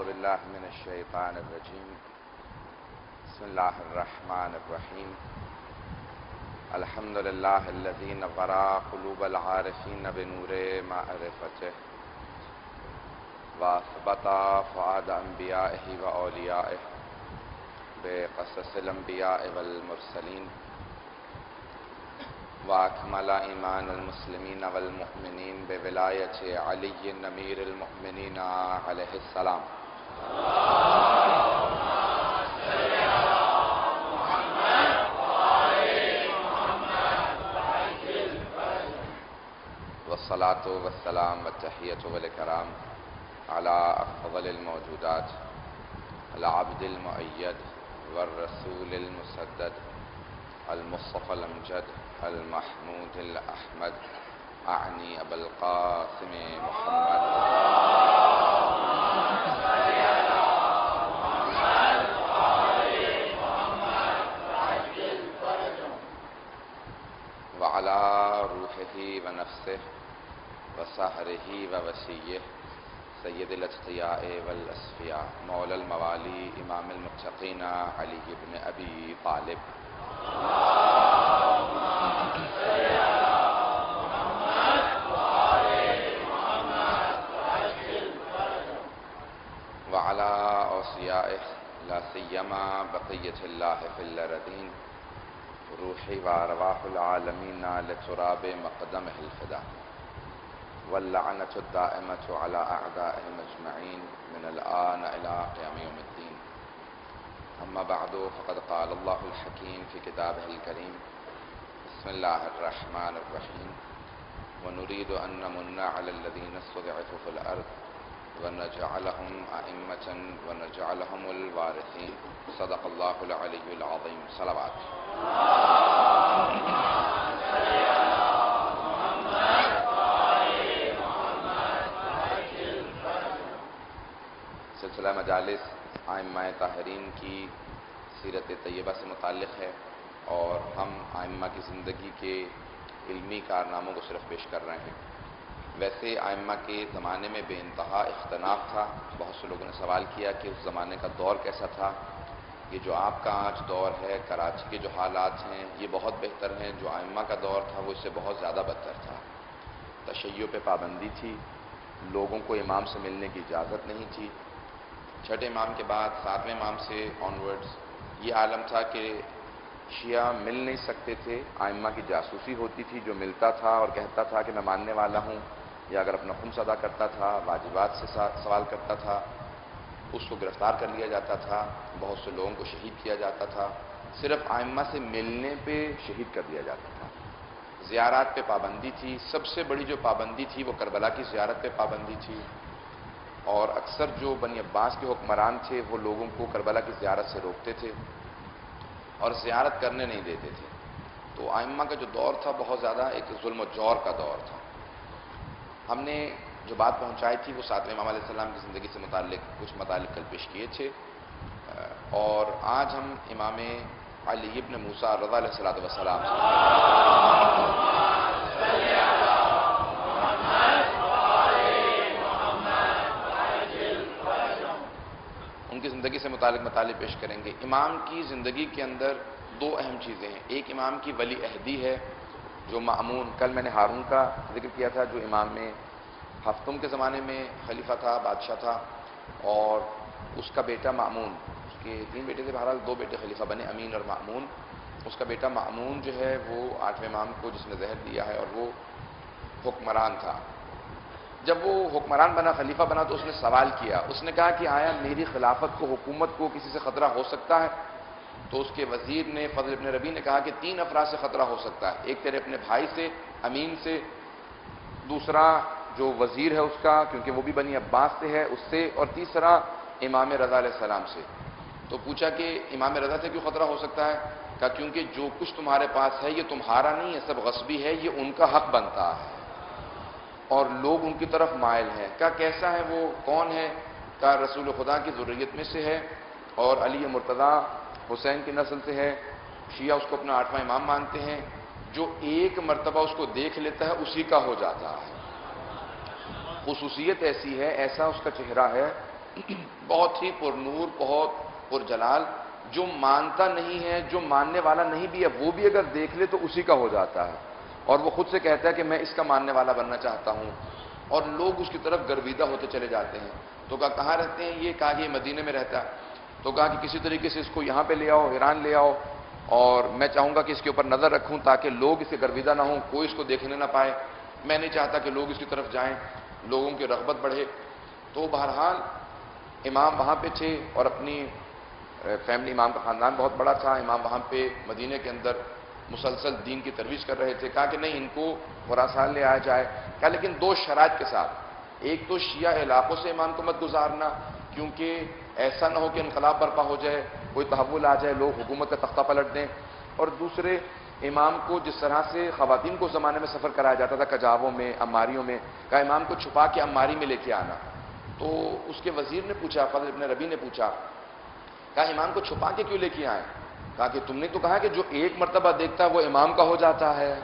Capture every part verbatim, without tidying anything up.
بالله من الشيطان الرجيم. بسم الله الرحمن الرحيم. الحمد لله الذي نور قلوب العارفين بنور معرفته واثبت فؤاد انبيائه واوليائه بقصص الانبياء والمرسلين واكمل ایمان المسلمین والمؤمنین بولایت علی امیر المؤمنین علیہ السلام. والصلاة والسلام والتحیۃ والاکرام علی افضل الموجودات العبد المؤید والرسول المسدد المصطفى الامجد المحمود الاحمد اعنی ابا القاسم محمد وعلى روحه ونفسه وسحره ووسیه سید الاتقیاء والاصفیاء مولا الموالی امام المتقین علی بن ابی طالب وعلى اوصیائه لا سیما بقیة اللہ فی الارضین روحی وارواح العالمین لتراب مقدمه الفدا واللعنة الدائمة على اعدائهم اجمعین من الآن الى قیام یوم الدین. اما بعد فقد قال الله الحکیم فی کتابه الکریم. بسم اللہ الرحمن الرحیم. ونريد ان نمن على الذين استضعفوا في الارض ونجعلهم ائمة ونجعلهم الوارثین. صدق اللہ العلی العظیم. صلوات. سلسلہ مجالس ائمہ طاہرین کی سیرت طیبہ سے متعلق ہے اور ہم ائمہ کی زندگی کے علمی کارناموں کو صرف پیش کر رہے ہیں. ویسے ائمہ کے زمانے میں بے انتہا اختلاف تھا. بہت سے لوگوں نے سوال کیا کہ اس زمانے کا دور کیسا تھا. یہ جو آپ کا آج دور ہے، کراچی کے جو حالات ہیں یہ بہت بہتر ہیں. جو ائمہ کا دور تھا وہ اس سے بہت زیادہ بدتر تھا. تشیع پہ پابندی تھی، لوگوں کو امام سے ملنے کی اجازت نہیں تھی. چھٹے امام کے بعد ساتویں امام سے آنورڈز یہ عالم تھا کہ شیعہ مل نہیں سکتے تھے. ائمہ کی جاسوسی ہوتی تھی. جو ملتا تھا اور کہتا تھا کہ میں ماننے والا ہوں، یا اگر اپنا خمس ادا کرتا تھا، واجبات سے سوال کرتا تھا، اس کو گرفتار کر لیا جاتا تھا. بہت سے لوگوں کو شہید کیا جاتا تھا. صرف ائمہ سے ملنے پہ شہید کر دیا جاتا تھا. زیارات پہ پابندی تھی. سب سے بڑی جو پابندی تھی وہ کربلا کی زیارت پہ پابندی تھی. اور اکثر جو بنی عباس کے حکمران تھے وہ لوگوں کو کربلا کی زیارت سے روکتے تھے اور زیارت کرنے نہیں دیتے تھے. تو ائمہ کا جو دور تھا بہت زیادہ ایک ظلم و جور کا دور تھا. ہم نے جو بات پہنچائی تھی وہ ساتویں امام علیہ السلام کی زندگی سے متعلق کچھ مطالب کل پیش کیے تھے، اور آج ہم امام علی ابن موسیٰ رضا علیہ الصلوۃ والسلام ان کی زندگی سے متعلق مطالب پیش کریں گے. امام کی زندگی کے اندر دو اہم چیزیں ہیں. ایک امام کی ولی عہدی ہے جو مأمون، کل میں نے ہارون کا ذکر کیا تھا جو امام میں ہفتم کے زمانے میں خلیفہ تھا، بادشاہ تھا، اور اس کا بیٹا مأمون، اس کے تین بیٹے تھے، بہرحال دو بیٹے خلیفہ بنے، امین اور مأمون. اس کا بیٹا مأمون جو ہے وہ آٹھویں امام کو جس نے زہر دیا ہے اور وہ حکمران تھا. جب وہ حکمران بنا، خلیفہ بنا، تو اس نے سوال کیا. اس نے کہا کہ آیا میری خلافت کو، حکومت کو کسی سے خطرہ ہو سکتا ہے؟ تو اس کے وزیر نے، فضل ابن ربیع نے کہا کہ تین افراد سے خطرہ ہو سکتا ہے. ایک تیرے اپنے بھائی سے، امین سے، دوسرا جو وزیر ہے اس کا کیونکہ وہ بھی بنی عباس سے ہے اس سے، اور تیسرا امام رضا علیہ السلام سے. تو پوچھا کہ امام رضا سے کیوں خطرہ ہو سکتا ہے؟ کہا کیونکہ جو کچھ تمہارے پاس ہے یہ تمہارا نہیں ہے، سب غصبی ہے، یہ ان کا حق بنتا ہے اور لوگ ان کی طرف مائل ہیں. کہا کیسا ہے وہ، کون ہے؟ کہا رسول خدا کی ذریت میں سے ہے اور علی مرتضیٰ حسین کی نسل سے ہے. شیعہ اس کو اپنا آٹھواں امام مانتے ہیں. جو ایک مرتبہ اس کو دیکھ لیتا ہے اسی کا ہو جاتا ہے. خصوصیت ایسی ہے، ایسا اس کا چہرہ ہے بہت ہی پر نور، بہت پر جلال، جو مانتا نہیں ہے، جو ماننے والا نہیں بھی ہے، وہ بھی اگر دیکھ لے تو اسی کا ہو جاتا ہے، اور وہ خود سے کہتا ہے کہ میں اس کا ماننے والا بننا چاہتا ہوں، اور لوگ اس کی طرف گرویدہ ہوتے چلے جاتے ہیں۔ تو کہا کہاں رہتے ہیں؟ یہ کہا کہ یہ مدینے میں رہتا ہے۔ تو کہا کہ کسی طریقے سے اس کو یہاں پہ لے آؤ، ایران لے آؤ، اور میں چاہوں گا کہ اس کے اوپر نظر رکھوں تاکہ لوگ اس سے گرویدہ نہ ہوں، کوئی اس کو دیکھنے نہ پائے، میں نہیں چاہتا کہ لوگ اس کی طرف جائیں، لوگوں کی رغبت بڑھے۔ تو بہرحال امام وہاں پہ تھے، اور اپنی فیملی، امام کا خاندان بہت بڑا تھا، امام وہاں پہ مدینے کے اندر مسلسل دین کی ترویج کر رہے تھے۔ کہا کہ نہیں، ان کو خراسان لے آیا جائے۔ کہا لیکن دو شرائط کے ساتھ، ایک تو شیعہ علاقوں سے امام کو مت گزارنا، کیونکہ ایسا نہ ہو کہ انقلاب برپا ہو جائے، کوئی تحول آ جائے، لوگ حکومت کا تختہ پلٹ دیں، اور دوسرے امام کو جس طرح سے خواتین کو اس زمانے میں سفر کرایا جاتا تھا کجاووں میں، اماریوں میں، کہا امام کو چھپا کے اماری میں لے کے آنا۔ تو اس کے وزیر نے پوچھا، فضل ابن ربیع نے پوچھا، کہا امام کو چھپا کے کیوں لے کے آئے؟ کہا کہ تم نے تو کہا کہ جو ایک مرتبہ دیکھتا ہے وہ امام کا ہو جاتا ہے۔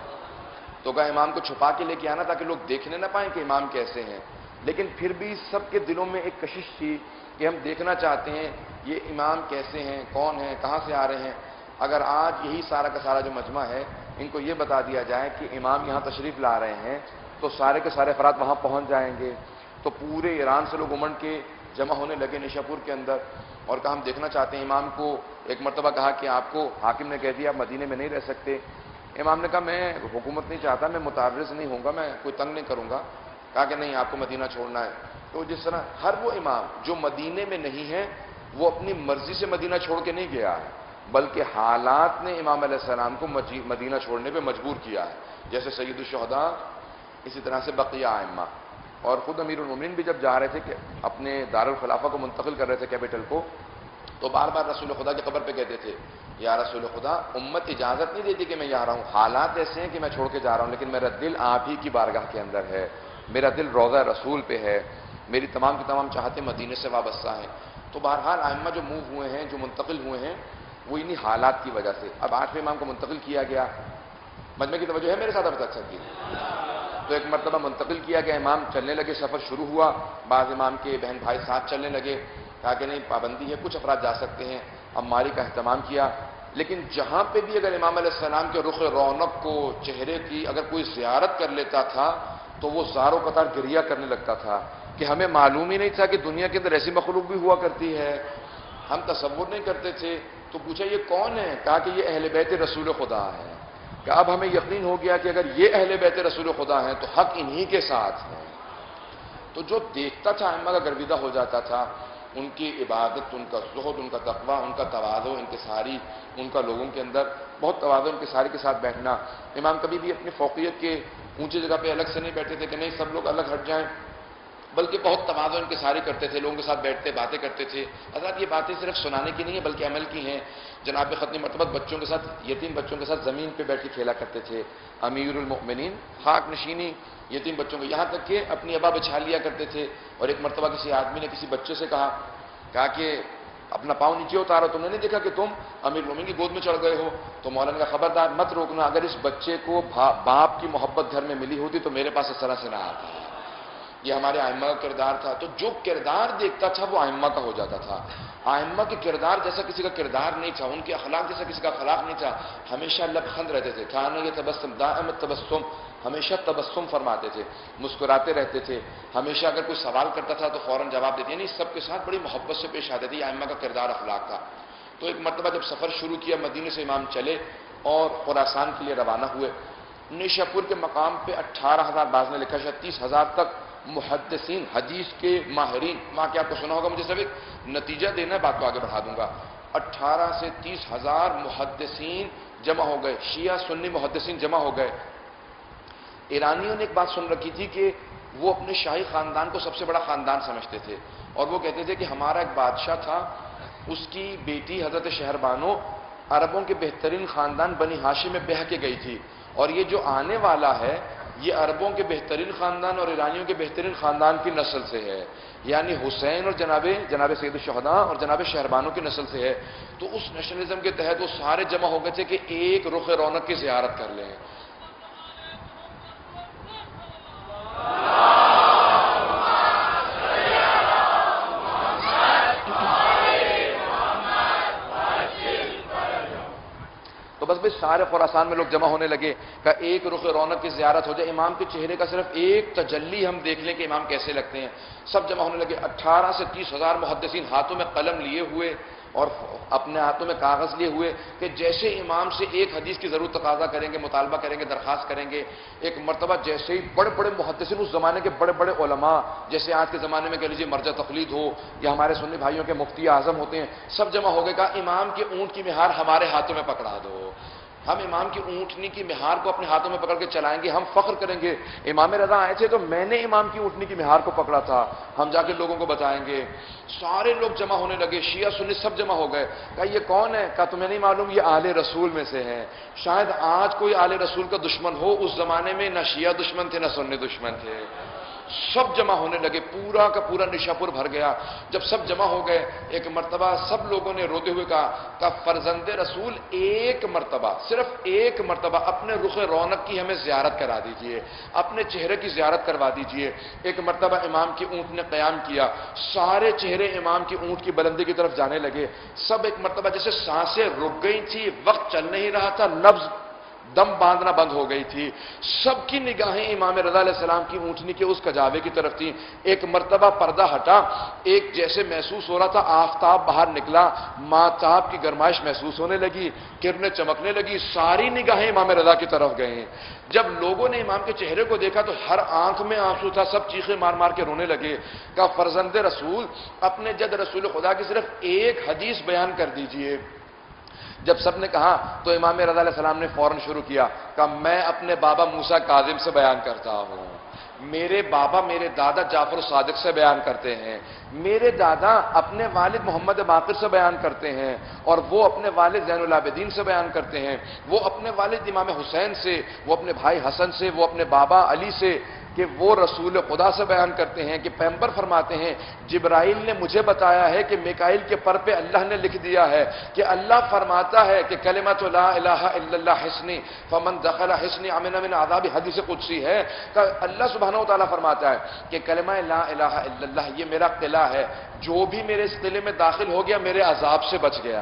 تو کہا امام کو چھپا کے لے کے آنا تاکہ لوگ دیکھنے نہ پائیں کہ امام کیسے ہیں، لیکن پھر بھی سب کے دلوں میں ایک کشش تھی کہ ہم دیکھنا چاہتے ہیں یہ امام کیسے ہیں، کون ہیں، کہاں سے آ رہے ہیں۔ اگر آج یہی سارا کا سارا جو مجمع ہے ان کو یہ بتا دیا جائے کہ امام یہاں تشریف لا رہے ہیں تو سارے کے سارے افراد وہاں پہنچ جائیں گے۔ تو پورے ایران سے لوگ امنڈ کے جمع ہونے لگے نیشا پور کے اندر، اور کہا ہم دیکھنا چاہتے ہیں امام کو۔ ایک مرتبہ کہا کہ آپ کو حاکم نے کہہ دیا آپ مدینے میں نہیں رہ سکتے۔ امام نے کہا میں حکومت نہیں چاہتا، میں متعرض نہیں ہوں گا، میں کوئی تنگ نہیں کروں گا۔ کہا کہ نہیں، آپ کو مدینہ چھوڑنا ہے۔ تو جس طرح ہر وہ امام جو مدینے میں نہیں ہے وہ اپنی مرضی سے مدینہ چھوڑ کے نہیں گیا ہے، بلکہ حالات نے امام علیہ السلام کو مدینہ چھوڑنے پہ مجبور کیا ہے، جیسے سید الشہداء، اسی طرح سے بقیہ ائمہ۔ اور خود امیر المومنین بھی جب جا رہے تھے کہ اپنے دارالخلافہ کو منتقل کر رہے تھے کیپٹل کو، تو بار بار رسول خدا کی قبر پہ کہتے تھے یا رسول خدا، امت اجازت نہیں دیتی کہ میں یہاں رہوں، حالات ایسے ہیں کہ میں چھوڑ کے جا رہا ہوں، لیکن میرا دل آپ ہی کی بارگاہ کے اندر ہے، میرا دل روضہ رسول پہ ہے، میری تمام کی تمام چاہتے مدینے سے وابستہ ہیں۔ تو بہرحال ائمہ جو موو ہوئے ہیں، جو منتقل ہوئے ہیں، وہ انہی حالات کی وجہ سے۔ اب آٹھویں امام کو منتقل کیا گیا، مجمع کی توجہ ہے میرے ساتھ اب تک سب کی؟ تو ایک مرتبہ منتقل کیا گیا، امام چلنے لگے، سفر شروع ہوا، بعض امام کے بہن بھائی ساتھ چلنے لگے، کہا کہ نہیں پابندی ہے، کچھ افراد جا سکتے ہیں، اماری کا اہتمام کیا۔ لیکن جہاں پہ بھی اگر امام علیہ السلام کے رخ رونق کو، چہرے کی اگر کوئی زیارت کر لیتا تھا تو وہ زار و قطار گریہ کرنے لگتا تھا کہ ہمیں معلوم ہی نہیں تھا کہ دنیا کے اندر ایسی مخلوق بھی ہوا کرتی ہے، ہم تصور نہیں کرتے تھے۔ تو پوچھا یہ کون ہے؟ کہا کہ یہ اہل بیت رسول خدا ہے۔ کہ اب ہمیں یقین ہو گیا کہ اگر یہ اہل بیت رسول خدا ہیں تو حق انہی کے ساتھ ہے۔ تو جو دیکھتا تھا ائمہ کا گرویدہ ہو جاتا تھا، ان کی عبادت، ان کا زہد، ان کا تقوی، ان کا تواضع، انکساری، ان کا لوگوں کے اندر بہت تواضع انکساری کے ساتھ بیٹھنا۔ امام کبھی بھی اپنی فوقیت کے اونچی جگہ پہ الگ سے نہیں بیٹھے تھے کہ نہیں سب لوگ الگ ہٹ جائیں، بلکہ بہت تواضع انکساری کرتے تھے، لوگوں کے ساتھ بیٹھتے باتیں کرتے تھے۔ حضرات یہ باتیں صرف سنانے کی نہیں ہیں بلکہ عمل کی ہیں۔ جناب ختنی مرتبہ بچوں کے ساتھ، یتیم بچوں کے ساتھ زمین پہ بیٹھ کے کھیلا کرتے تھے، امیر المؤمنین خاک نشینی یتیم بچوں کو، یہاں تک کہ اپنی ابا بچھا لیا کرتے تھے۔ اور ایک مرتبہ کسی آدمی نے کسی بچے سے کہا کہا کہ اپنا پاؤں نیچے اتارو، تم نے نہیں دیکھا کہ تم امیر المؤمنین کی گود میں چڑھ گئے ہو؟ تو مولانا کا خبردار مت روکنا، اگر اس بچے کو باپ کی محبت گھر میں ملی ہوتی تو میرے پاس اس طرح سے نہ آتا۔ یہ ہمارے ائمہ کا کردار تھا۔ تو جو کردار دیکھتا تھا وہ ائمہ کا ہو جاتا تھا۔ ائمہ کے کردار جیسا کسی کا کردار نہیں تھا، ان کے اخلاق جیسا کسی کا اخلاق نہیں تھا، ہمیشہ لبخند رہتے تھے، کھانا یہ تبسم دائم تبسم، ہمیشہ تبسم فرماتے تھے، مسکراتے رہتے تھے، ہمیشہ اگر کوئی سوال کرتا تھا تو فوراً جواب دیتے، یعنی سب کے ساتھ بڑی محبت سے پیش آتے تھے۔ یہ ائمہ کا کردار اخلاق تھا۔ تو ایک مرتبہ جب سفر شروع کیا، مدینے سے امام چلے اور خراسان کے لیے روانہ ہوئے۔ نیشا پور کے مقام پہ اٹھارہ ہزار، بعض نے لکھا شاید تیس ہزار تک محدثین، حدیث کے ماہرین، وہاں کے آپ کو سنا ہوگا، مجھے صرف ایک نتیجہ دینا ہے، بات کو آگے بڑھا دوں گا۔ اٹھارہ سے تیس ہزار محدثین جمع ہو گئے، شیعہ سنی محدثین جمع ہو گئے۔ ایرانیوں نے ایک بات سن رکھی تھی کہ وہ اپنے شاہی خاندان کو سب سے بڑا خاندان سمجھتے تھے، اور وہ کہتے تھے کہ ہمارا ایک بادشاہ تھا، اس کی بیٹی حضرت شہربانو عربوں کے بہترین خاندان بنی ہاشم میں بہہ کے گئی تھی، اور یہ جو آنے والا ہے یہ عربوں کے بہترین خاندان اور ایرانیوں کے بہترین خاندان کی نسل سے ہے، یعنی حسین اور جناب جناب سید الشہداء اور جناب شہربانو کی نسل سے ہے۔ تو اس نیشنلزم کے تحت وہ سارے جمع ہو گئے تھے کہ ایک رخ رونق کی زیارت کر لیں۔ بس بھائی سارے خراسان میں لوگ جمع ہونے لگے کہ ایک رخ رونق کی زیارت ہو جائے، امام کے چہرے کا صرف ایک تجلی ہم دیکھ لیں کہ امام کیسے لگتے ہیں. سب جمع ہونے لگے. اٹھارہ سے تیس ہزار محدثین ہاتھوں میں قلم لیے ہوئے اور اپنے ہاتھوں میں کاغذ لیے ہوئے کہ جیسے امام سے ایک حدیث کی ضرور تقاضا کریں گے، مطالبہ کریں گے، درخواست کریں گے. ایک مرتبہ جیسے ہی بڑے بڑے محدثین، اس زمانے کے بڑے بڑے علماء، جیسے آج کے زمانے میں کہہ لیجیے مرجع تقلید ہو یا ہمارے سنی بھائیوں کے مفتی اعظم ہوتے ہیں، سب جمع ہو گئے. کہا امام کی اونٹ کی مہار ہمارے ہاتھوں میں پکڑا دو، ہم امام کی اونٹنی کی مہار کو اپنے ہاتھوں میں پکڑ کے چلائیں گے، ہم فخر کریں گے امام رضا آئے تھے تو میں نے امام کی اونٹنی کی مہار کو پکڑا تھا، ہم جا کے لوگوں کو بتائیں گے. سارے لوگ جمع ہونے لگے، شیعہ سنی سب جمع ہو گئے. کہا یہ کون ہے؟ کہا تمہیں نہیں معلوم، یہ آل رسول میں سے ہے. شاید آج کوئی آل رسول کا دشمن ہو، اس زمانے میں نہ شیعہ دشمن تھے نہ سنی دشمن تھے. سب جمع ہونے لگے، پورا کا پورا نشاپور بھر گیا. جب سب جمع ہو گئے، ایک مرتبہ سب لوگوں نے روتے ہوئے کہا کہ فرزند رسول ایک مرتبہ، صرف ایک مرتبہ اپنے رخ رونق کی ہمیں زیارت کرا دیجئے، اپنے چہرے کی زیارت کروا دیجئے. ایک مرتبہ امام کی اونٹ نے قیام کیا، سارے چہرے امام کی اونٹ کی بلندی کی طرف جانے لگے. سب ایک مرتبہ جیسے سانسیں رک گئی تھی، وقت چل نہیں رہا تھا، نبض دم باندھنا بند ہو گئی تھی. سب کی نگاہیں امام رضا علیہ السلام کی اونٹنی کے اس کجاوے کی طرف تھیں. ایک مرتبہ پردہ ہٹا، ایک جیسے محسوس ہو رہا تھا آفتاب باہر نکلا، ماتاب کی گرمائش محسوس ہونے لگی، کرنیں چمکنے لگی، ساری نگاہیں امام رضا کی طرف گئیں. جب لوگوں نے امام کے چہرے کو دیکھا تو ہر آنکھ میں آنسو تھا، سب چیخے مار مار کے رونے لگے. کہا فرزند رسول اپنے جد رسول خدا کی صرف ایک حدیث بیان کر دیجئے. جب سب نے کہا تو امام رضا علیہ السلام نے فوراً شروع کیا کہ میں اپنے بابا موسیٰ کاظم سے بیان کرتا ہوں، میرے بابا میرے دادا جعفر صادق سے بیان کرتے ہیں، میرے دادا اپنے والد محمد باقر سے بیان کرتے ہیں، اور وہ اپنے والد زین العابدین سے بیان کرتے ہیں، وہ اپنے والد امام حسین سے، وہ اپنے بھائی حسن سے، وہ اپنے بابا علی سے، کہ وہ رسول خدا سے بیان کرتے ہیں کہ پیغمبر فرماتے ہیں جبرائیل نے مجھے بتایا ہے کہ میکائیل کے پر پہ اللہ نے لکھ دیا ہے کہ اللہ فرماتا ہے کہ کلمۃ لا الہ الا اللہ حصنی فمن دخل حصنی امن من عذاب، حدیث قدسی ہے کہ اللہ سبحانہ و تعالیٰ فرماتا ہے کہ کلمہ لا الہ الا اللہ یہ میرا قلعہ ہے، جو بھی میرے اس قلعے میں داخل ہو گیا میرے عذاب سے بچ گیا.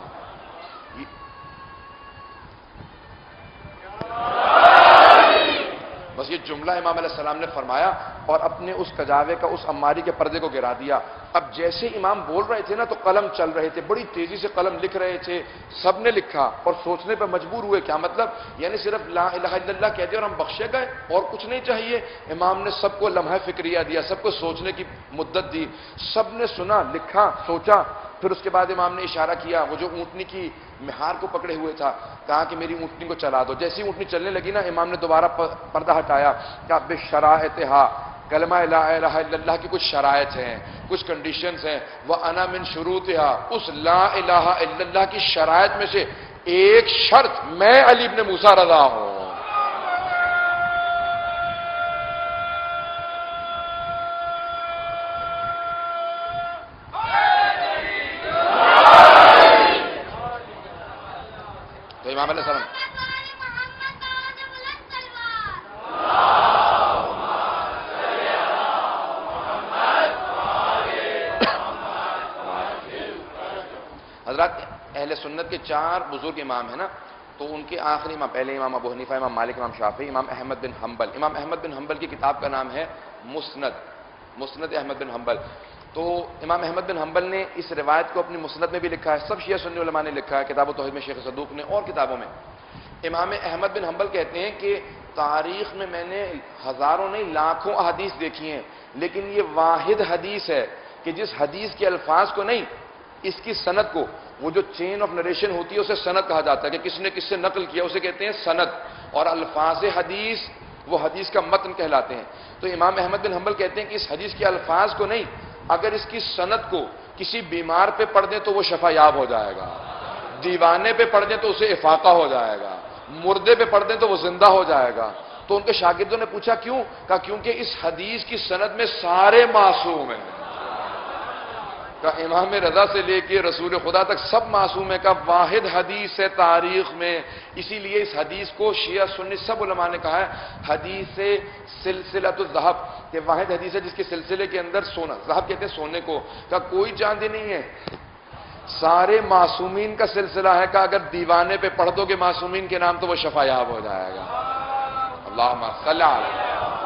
بس یہ جملہ امام علیہ السلام نے فرمایا اور اپنے اس کجاوے کا اس عماری کے پردے کو گرا دیا. اب جیسے امام بول رہے تھے نا تو قلم چل رہے تھے، بڑی تیزی سے قلم لکھ رہے تھے، سب نے لکھا اور سوچنے پہ مجبور ہوئے. کیا مطلب؟ یعنی صرف لا الہ الا اللہ کہہ دیا اور ہم بخشے گئے اور کچھ نہیں چاہیے؟ امام نے سب کو لمحہ فکریہ دیا، سب کو سوچنے کی مدت دی. سب نے سنا، لکھا، سوچا. پھر اس کے بعد امام نے اشارہ کیا، وہ جو اونٹنی کی مہار کو پکڑے ہوئے تھا، کہا کہ میری اونٹنی کو چلا دو. جیسی اونٹنی چلنے لگی نا، امام نے دوبارہ پردہ ہٹایا کہ بشرائطھا، کلمہ لا الہ الا اللہ کی کچھ شرائط ہیں، کچھ کنڈیشنز ہیں. وَأَنَا مِن شُرُوطِھَا، اس لا الہ الا اللہ کی شرائط میں سے ایک شرط میں علی ابن موسیٰ رضا ہوں. تو امام علیہ السلام حضرات اہل سنت کے چار بزرگ امام ہیں نا، تو ان کے آخری امام، پہلے امام ابو حنیفہ، امام مالک، امام شافعی، امام احمد بن حنبل. امام احمد بن حنبل کی کتاب کا نام ہے مسند، مسند احمد بن حنبل. تو امام احمد بن حنبل نے اس روایت کو اپنی مسند میں بھی لکھا ہے، سب شیعہ سنی علماء نے لکھا ہے، کتاب التوحید میں شیخ صدوق نے اور کتابوں میں. امام احمد بن حنبل کہتے ہیں کہ تاریخ میں میں نے ہزاروں نہیں لاکھوں احادیث دیکھی ہیں، لیکن یہ واحد حدیث ہے کہ جس حدیث کے الفاظ کو نہیں، اس کی سند کو، وہ جو چین آف نریشن ہوتی ہے اسے سند کہا جاتا ہے کہ کس نے کس سے نقل کیا اسے کہتے ہیں سند، اور الفاظ حدیث وہ حدیث کا متن کہلاتے ہیں. تو امام احمد بن حنبل کہتے ہیں کہ اس حدیث کے الفاظ کو نہیں، اگر اس کی سند کو کسی بیمار پہ پڑھ دیں تو وہ شفا یاب ہو جائے گا، دیوانے پہ پڑھ دیں تو اسے افاقہ ہو جائے گا، مردے پہ پڑھ دیں تو وہ زندہ ہو جائے گا. تو ان کے شاگردوں نے پوچھا کیوں؟ کہا کیونکہ اس حدیث کی سند میں سارے معصوم ہیں. کہ امام رضا سے لے کے رسول خدا تک سب معصوم ہے، کا واحد حدیث ہے تاریخ میں. اسی لیے اس حدیث کو شیعہ سنی سب علماء نے کہا ہے حدیث سلسلۃ الذہب، کہ واحد حدیث ہے جس کے سلسلے کے اندر سونا، ذہب کہتے ہیں سونے کو، کا کوئی چاندی نہیں ہے. سارے معصومین کا سلسلہ ہے کہ اگر دیوانے پہ پڑھ دو گے معصومین کے نام تو وہ شفایاب ہو جائے گا. اللہم صلی علی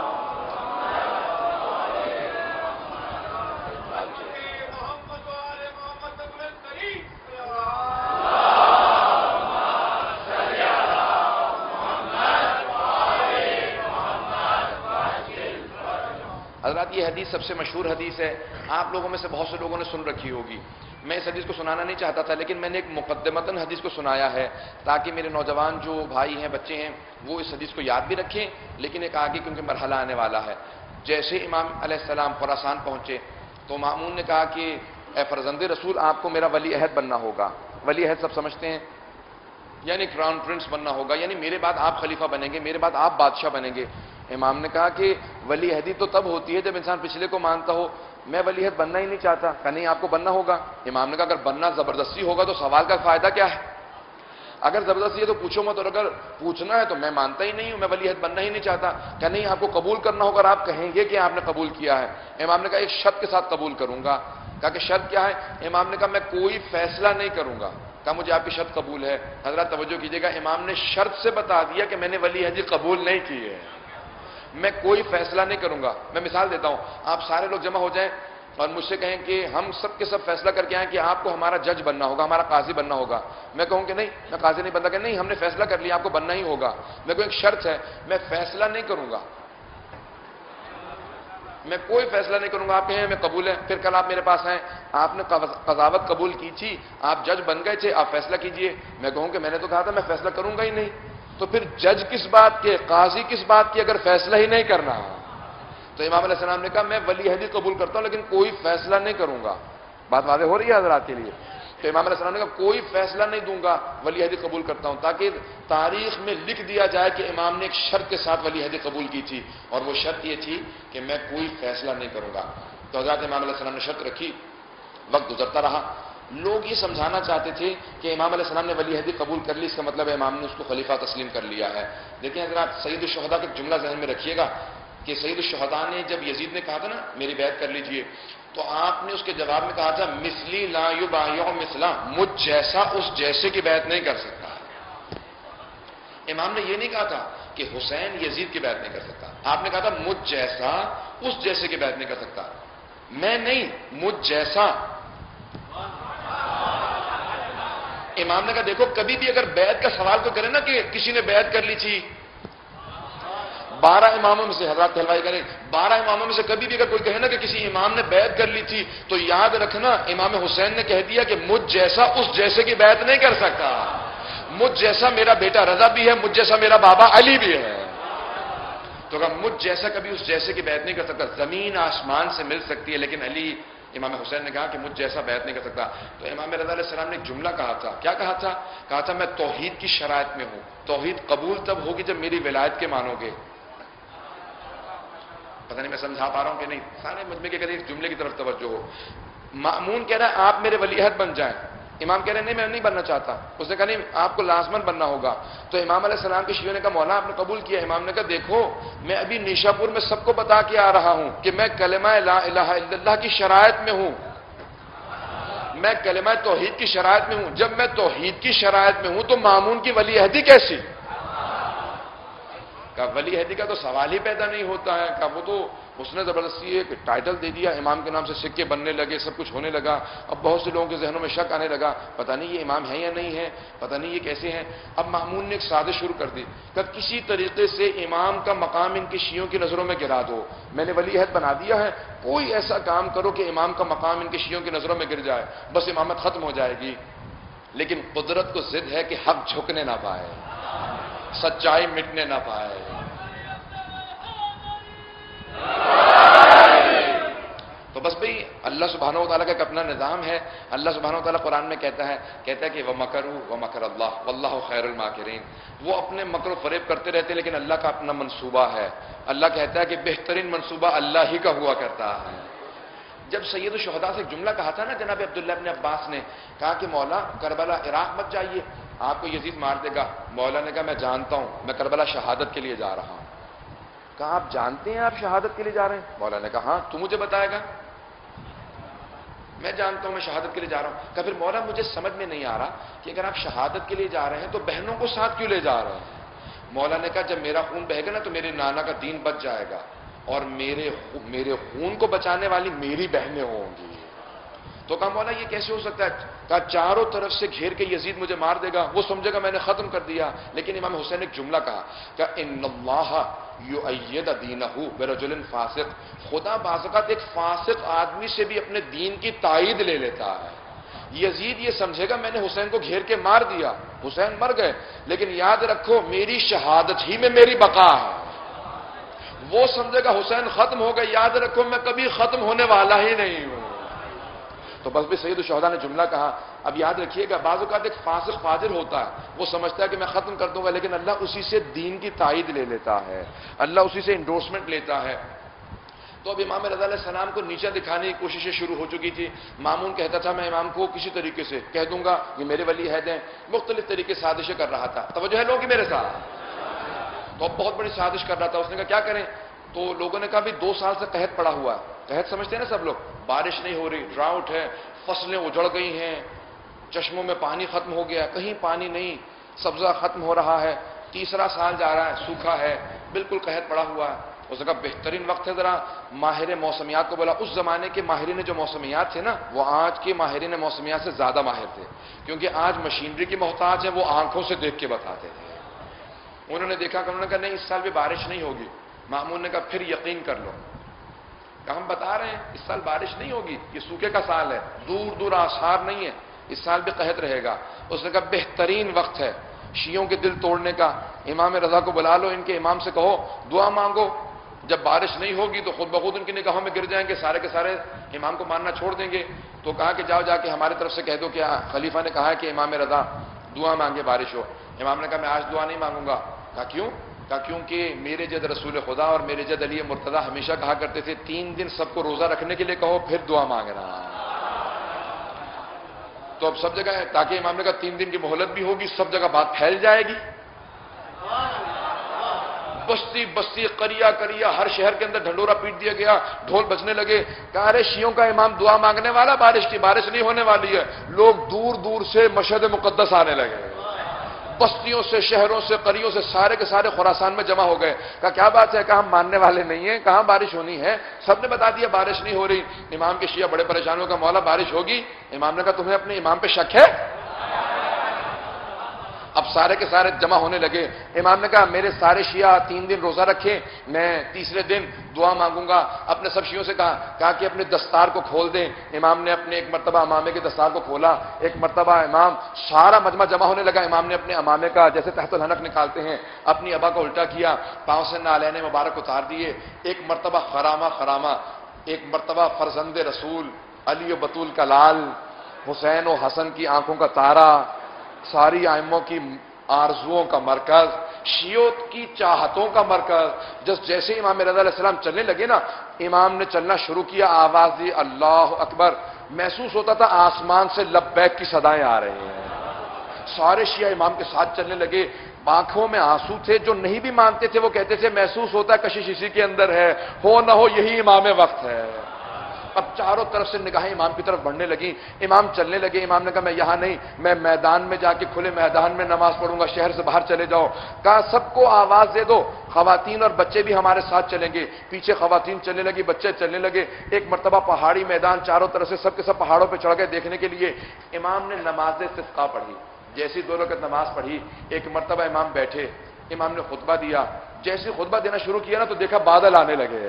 حضرات. یہ حدیث سب سے مشہور حدیث ہے، آپ لوگوں میں سے بہت سے لوگوں نے سن رکھی ہوگی. میں اس حدیث کو سنانا نہیں چاہتا تھا، لیکن میں نے ایک مقدمتاً حدیث کو سنایا ہے تاکہ میرے نوجوان جو بھائی ہیں، بچے ہیں، وہ اس حدیث کو یاد بھی رکھیں، لیکن ایک آگے کیونکہ مرحلہ آنے والا ہے. جیسے امام علیہ السلام خراسان پہنچے تو مامون نے کہا کہ اے فرزند رسول، آپ کو میرا ولی عہد بننا ہوگا. ولی عہد سب سمجھتے ہیں، یعنی کراؤن پرنس بننا ہوگا، یعنی میرے بعد آپ خلیفہ بنیں گے، میرے بعد آپ بادشاہ بنیں گے. امام نے کہا کہ ولی عہدی تو تب ہوتی ہے جب انسان پچھلے کو مانتا ہو. میں ولی عہد بننا ہی نہیں چاہتا. کہ نہیں، آپ کو بننا ہوگا. امام نے کہا اگر بننا زبردستی ہوگا تو سوال کا فائدہ کیا ہے؟ اگر زبردستی ہے تو پوچھو مت، اور اگر پوچھنا ہے تو میں مانتا ہی نہیں ہوں، میں ولی عہد بننا ہی نہیں چاہتا. کہ نہیں، آپ کو قبول کرنا ہوگا اور آپ کہیں گے کہ آپ نے قبول کیا ہے. امام نے کہا ایک شرط کے ساتھ قبول کروں گا. کہا کہ شرط کیا ہے؟ امام نے کہا میں کوئی فیصلہ نہیں کروں گا. کہا مجھے آپ کی شرط قبول ہے. حضرات توجہ کیجیے گا، امام نے شرط سے بتا دیا کہ میں نے ولی عہدی قبول نہیں کی ہے، میں کوئی فیصلہ نہیں کروں گا. میں مثال دیتا ہوں، آپ سارے لوگ جمع ہو جائیں اور مجھ سے کہیں کہ ہم سب کے سب فیصلہ کر کے آئیں کہ آپ کو ہمارا جج بننا ہوگا، ہمارا قاضی بننا ہوگا. میں کہوں کہ نہیں، میں قاضی نہیں بنتا. کہ نہیں، ہم نے فیصلہ کر لیا، آپ کو بننا ہی ہوگا. میں کہوں ایک شرط ہے، میں فیصلہ نہیں کروں گا، میں کوئی فیصلہ نہیں کروں گا. آپ کہیں میں قبول ہے. پھر کل آپ میرے پاس آئیں، آپ نے قضاوت قبول کی تھی، آپ جج بن گئے تھے، آپ فیصلہ کیجئے. میں کہوں کہ میں نے تو کہا تھا میں فیصلہ کروں گا ہی نہیں. تو پھر جج کس بات کے، قاضی کس بات کی، اگر فیصلہ ہی نہیں کرنا؟ تو امام علیہ السلام نے کہا میں ولی عہدی قبول کرتا ہوں لیکن کوئی فیصلہ نہیں کروں گا. بات واضح ہو رہی ہے حضرات کے لیے؟ تو امام علیہ السلام نے کہا کوئی فیصلہ نہیں دوں گا، ولی عہدی قبول کرتا ہوں، تاکہ تاریخ میں لکھ دیا جائے کہ امام نے ایک شرط کے ساتھ ولی عہدی قبول کی تھی، اور وہ شرط یہ تھی کہ میں کوئی فیصلہ نہیں کروں گا. تو حضرات امام علیہ السلام نے شرط رکھی. وقت گزرتا رہا، لوگ یہ سمجھانا چاہتے تھے کہ امام علیہ السلام نے ولی عہدی قبول کر لی، اس کا مطلب ہے امام نے اس کو خلیفہ تسلیم کر لیا ہے. لیکن حضرات سید الشہداء کا جملہ ذہن میں رکھیے گا کہ سید الشہداء نے جب یزید نے کہا تھا نا میری بیعت کر لیجئے، تو آپ نے اس کے جواب میں کہا تھا مثلی لا یبایع مثلا، مجھ جیسا اس جیسے کی بیعت نہیں کر سکتا. امام نے یہ نہیں کہا تھا کہ حسین یزید کی بیعت نہیں کر سکتا، آپ نے کہا تھا مجھ جیسا اس جیسے کی بیعت نہیں کر سکتا. میں نہیں، مجھ جیسا. امام نے کہا دیکھو کبھی بھی اگر بیعت کا سوال کوئی کرے نا کہ کسی نے بیعت کر لی تھی بارہ اماموں میں سے، حضرات تھلوائی کریں، بارہ اماموں میں سے کبھی بھی اگر کوئی کہے نا کہ کسی امام نے بیعت کر لی تھی، تو یاد رکھنا امام حسین نے کہہ دیا کہ مجھ جیسا اس جیسے کی بیعت نہیں کر سکتا. مجھ جیسا میرا بیٹا رضا بھی ہے، مجھ جیسا میرا بابا علی بھی ہے. تو کہا مجھ جیسا کبھی اس جیسے کی بیعت نہیں کر سکتا. زمین آسمان سے مل سکتی ہے لیکن علی، امام حسین نے کہا کہ مجھ جیسا بیعت نہیں کر سکتا. تو امام رضا علیہ السلام نے ایک جملہ کہا تھا. کیا کہا تھا؟ کہا تھا میں توحید کی شرائط میں ہوں، توحید قبول تب ہوگی جب میری ولایت کے مانو گے. پتہ نہیں میں سمجھا پا رہا ہوں کہ نہیں؟ سارے مجمع کے کہتے ہیں جملے کی طرف توجہ ہو. مأمون کہہ رہا ہے آپ میرے ولی عہد بن جائیں. امام کہہ رہے ہیں نہیں میں نہیں بننا چاہتا. اس نے کہا نہیں آپ کو لازمن بننا ہوگا. تو امام علیہ السلام کے شیعوں نے کہا مولا آپ نے قبول کیا. امام نے کہا دیکھو میں ابھی نیشا پور میں سب کو بتا کے آ رہا ہوں کہ میں کلمہ لا الہ الا اللہ کی شرائط میں ہوں، میں کلمہ توحید کی شرائط میں ہوں. جب میں توحید کی شرائط میں ہوں تو مامون کی ولی عہدی کیسی؟ کہ ولی عہدی کا تو سوال ہی پیدا نہیں ہوتا ہے. کہ وہ تو اس نے زبردستی ایک ٹائٹل دے دیا، امام کے نام سے سکے بننے لگے، سب کچھ ہونے لگا. اب بہت سے لوگوں کے ذہنوں میں شک آنے لگا، پتہ نہیں یہ امام ہے یا نہیں ہے، پتہ نہیں یہ کیسے ہیں. اب مامون نے ایک سازش شروع کر دی کہ کسی طریقے سے امام کا مقام ان کی شیعوں کی نظروں میں گرا دو. میں نے ولی عہد بنا دیا ہے، کوئی ایسا کام کرو کہ امام کا مقام ان کی شیعوں کی نظروں میں گر جائے، بس امامت ختم ہو جائے گی. لیکن قدرت کو ضد ہے کہ حق جھکنے نہ پائے، سچائی مٹنے نہ پائے. تو بس بھئی اللہ سبحانہ و تعالیٰ کا ایک اپنا نظام ہے. اللہ سبحانہ و تعالیٰ قرآن میں کہتا ہے کہتا ہے کہ وَمَكَرُوا وَمَكَرَ اللَّهُ وَاللَّهُ خَيْرُ الْمَاكِرِينَ. وہ اپنے مکر و فریب کرتے رہتے لیکن اللہ کا اپنا منصوبہ ہے. اللہ کہتا ہے کہ بہترین منصوبہ اللہ ہی کا ہوا کرتا ہے. جب سید الشہداء سے ایک جملہ کہا تھا نا جناب عبداللہ ابن عباس نے، کہا کہ مولا کربلا عراق مت جائیے، آپ کو یزید مار دے گا. مولا نے کہا میں جانتا ہوں، میں کربلا شہادت کے لیے جا رہا ہوں. کہا آپ جانتے ہیں آپ شہادت کے لیے جا رہے ہیں؟ مولا نے کہا ہاں. تو مجھے بتائے گا. میں جانتا ہوں میں شہادت کے لیے جا رہا ہوں. کہا پھر مولا مجھے سمجھ میں نہیں آ رہا کہ اگر آپ شہادت کے لیے جا رہے ہیں تو بہنوں کو ساتھ کیوں لے جا رہے ہیں؟ مولا نے کہا جب میرا خون بہے گا نا تو میرے نانا کا دین بچ جائے گا اور میرے میرے خون کو بچانے والی میری بہنیں ہوں گی. تو کہا مولا یہ کیسے ہو سکتا ہے؟ کہا چاروں طرف سے گھیر کے یزید مجھے مار دے گا، وہ سمجھے گا میں نے ختم کر دیا. لیکن امام حسین نے ایک جملہ کہا کہ ان اللہ یؤید دینہ برجل فاسق، خدا بعض اوقات ایک فاسق آدمی سے بھی اپنے دین کی تائید لے لیتا ہے. یزید یہ سمجھے گا میں نے حسین کو گھیر کے مار دیا، حسین مر گئے، لیکن یاد رکھو میری شہادت ہی میں میری بقا ہے. وہ سمجھے گا حسین ختم ہو گئے، یاد رکھو میں کبھی ختم ہونے والا ہی نہیں ہوں. تو بس بھی سید الشہداء نے جملہ کہا. اب یاد رکھیے گا بعض اوقات ایک فاسق فاجر ہوتا ہے، وہ سمجھتا ہے کہ میں ختم کر دوں گا، لیکن اللہ اسی سے دین کی تائید لے لیتا ہے، اللہ اسی سے انڈورسمنٹ لیتا ہے. تو اب امام رضا علیہ السلام کو نیچا دکھانے کی کوششیں شروع ہو چکی تھی. مامون کہتا تھا میں امام کو کسی طریقے سے کہہ دوں گا یہ میرے ولی عہد ہیں، مختلف طریقے سے سازشیں کر رہا تھا. توجہ ہے لوگوں کی میرے ساتھ؟ تو اب بہت بڑی سازش کر رہا تھا. اس نے کہا کیا کریں؟ تو لوگوں نے کہا بھی دو سال سے قحط پڑا ہوا ہے. قحط سمجھتے ہیں نا سب لوگ، بارش نہیں ہو رہی، ڈراؤٹ ہے، فصلیں اجڑ گئی ہیں، چشموں میں پانی ختم ہو گیا، کہیں پانی نہیں، سبزہ ختم ہو رہا ہے، تیسرا سال جا رہا ہے، سوکھا ہے، بالکل قحط پڑا ہوا ہے. اس کا بہترین وقت ہے ذرا ماہر موسمیات کو بولا. اس زمانے کے ماہرین جو موسمیات تھے نا وہ آج کے ماہرین موسمیات سے زیادہ ماہر تھے، کیونکہ آج مشینری کی محتاج ہے، وہ آنکھوں سے دیکھ کے بتاتے تھے. انہوں نے دیکھا کہ انہوں نے کہا نہیں اس سال بھی بارش نہیں ہوگی. مامون نے کہا پھر یقین کر لو. کہ ہم بتا رہے ہیں اس سال بارش نہیں ہوگی، یہ سوکھے کا سال ہے، دور دور آثار نہیں ہے، اس سال بھی قحط رہے گا. اس نے کہا بہترین وقت ہے شیعوں کے دل توڑنے کا، امام رضا کو بلا لو، ان کے امام سے کہو دعا مانگو، جب بارش نہیں ہوگی تو خود بخود ان کی نگاہوں میں گر جائیں گے، سارے کے سارے امام کو ماننا چھوڑ دیں گے. تو کہا کہ جاؤ جا کے ہماری طرف سے کہہ دو کہ خلیفہ نے کہا ہے کہ امام رضا دعا مانگے بارش ہو. امام نے کہا میں آج دعا نہیں مانگوں گا. کہا کیوں؟ کہا کیونکہ میرے جد رسول خدا اور میرے جد علی مرتضیٰ ہمیشہ کہا کرتے تھے تین دن سب کو روزہ رکھنے کے لیے کہو پھر دعا مانگنا. تو اب سب جگہ ہے، تاکہ امام نے کہا تین دن کی مہلت بھی ہوگی، سب جگہ بات پھیل جائے گی. بستی بستی کریا کریا ہر شہر کے اندر ڈھنڈورا پیٹ دیا گیا، ڈھول بجنے لگے. کہا ارے شیعوں کا امام دعا مانگنے والا، بارش کی بارش نہیں ہونے والی ہے. لوگ دور دور سے مشہد مقدس آنے لگے، بستیوں سے، شہروں سے، قریوں سے، سارے کے سارے خراسان میں جمع ہو گئے. کہا کیا بات ہے؟ کہا ہم ماننے والے نہیں ہیں، کہاں بارش ہونی ہے، سب نے بتا دیا بارش نہیں ہو رہی. امام کے شیعہ بڑے پریشان ہو گئے، مولا بارش ہوگی؟ امام نے کہا تمہیں اپنے امام پہ شک ہے؟ اب سارے کے سارے جمع ہونے لگے. امام نے کہا میرے سارے شیعہ تین دن روزہ رکھیں، میں تیسرے دن دعا مانگوں گا. اپنے سب شیعوں سے کہا کہا کہ اپنے دستار کو کھول دیں. امام نے اپنے ایک مرتبہ امامے کے دستار کو کھولا. ایک مرتبہ امام سارا مجمع جمع ہونے لگا. امام نے اپنے امامے کا جیسے تحت الحنک نکالتے ہیں اپنی ابا کو الٹا کیا، پاؤں سے نالین مبارک اتار دیے. ایک مرتبہ خرامہ خرامہ، ایک مرتبہ فرزند رسول علی و بطول کا لال، حسین و حسن کی آنکھوں کا تارا، ساری ائموں کی آرزوؤں کا مرکز، شیعوں کی چاہتوں کا مرکز. جس جیسے امام رضا علیہ السلام چلنے لگے نا، امام نے چلنا شروع کیا، آواز دی اللہ اکبر. محسوس ہوتا تھا آسمان سے لبیک کی صدائیں آ رہی ہیں. سارے شیعہ امام کے ساتھ چلنے لگے. آنکھوں میں آنسو تھے، جو نہیں بھی مانتے تھے وہ کہتے تھے محسوس ہوتا ہے کشش اسی کے اندر ہے، ہو نہ ہو یہی امام وقت ہے. اب چاروں طرف سے نگاہیں امام کی طرف بڑھنے لگیں. امام چلنے لگے. امام نے کہا میں یہاں نہیں، میں میدان میں جا کے کھلے میدان میں نماز پڑھوں گا، شہر سے باہر چلے جاؤ. کہا سب کو آواز دے دو، خواتین اور بچے بھی ہمارے ساتھ چلیں گے. پیچھے خواتین چلنے لگی، بچے چلنے لگے. ایک مرتبہ پہاڑی میدان، چاروں طرف سے سب کے سب پہاڑوں پہ چڑھ گئے دیکھنے کے لیے. امام نے نماز استسقاء پڑھی. جیسی دو رکعت نماز پڑھی، ایک مرتبہ امام بیٹھے، امام نے خطبہ دیا. جیسے خطبہ دینا شروع کیا نا تو دیکھا بادل آنے لگے.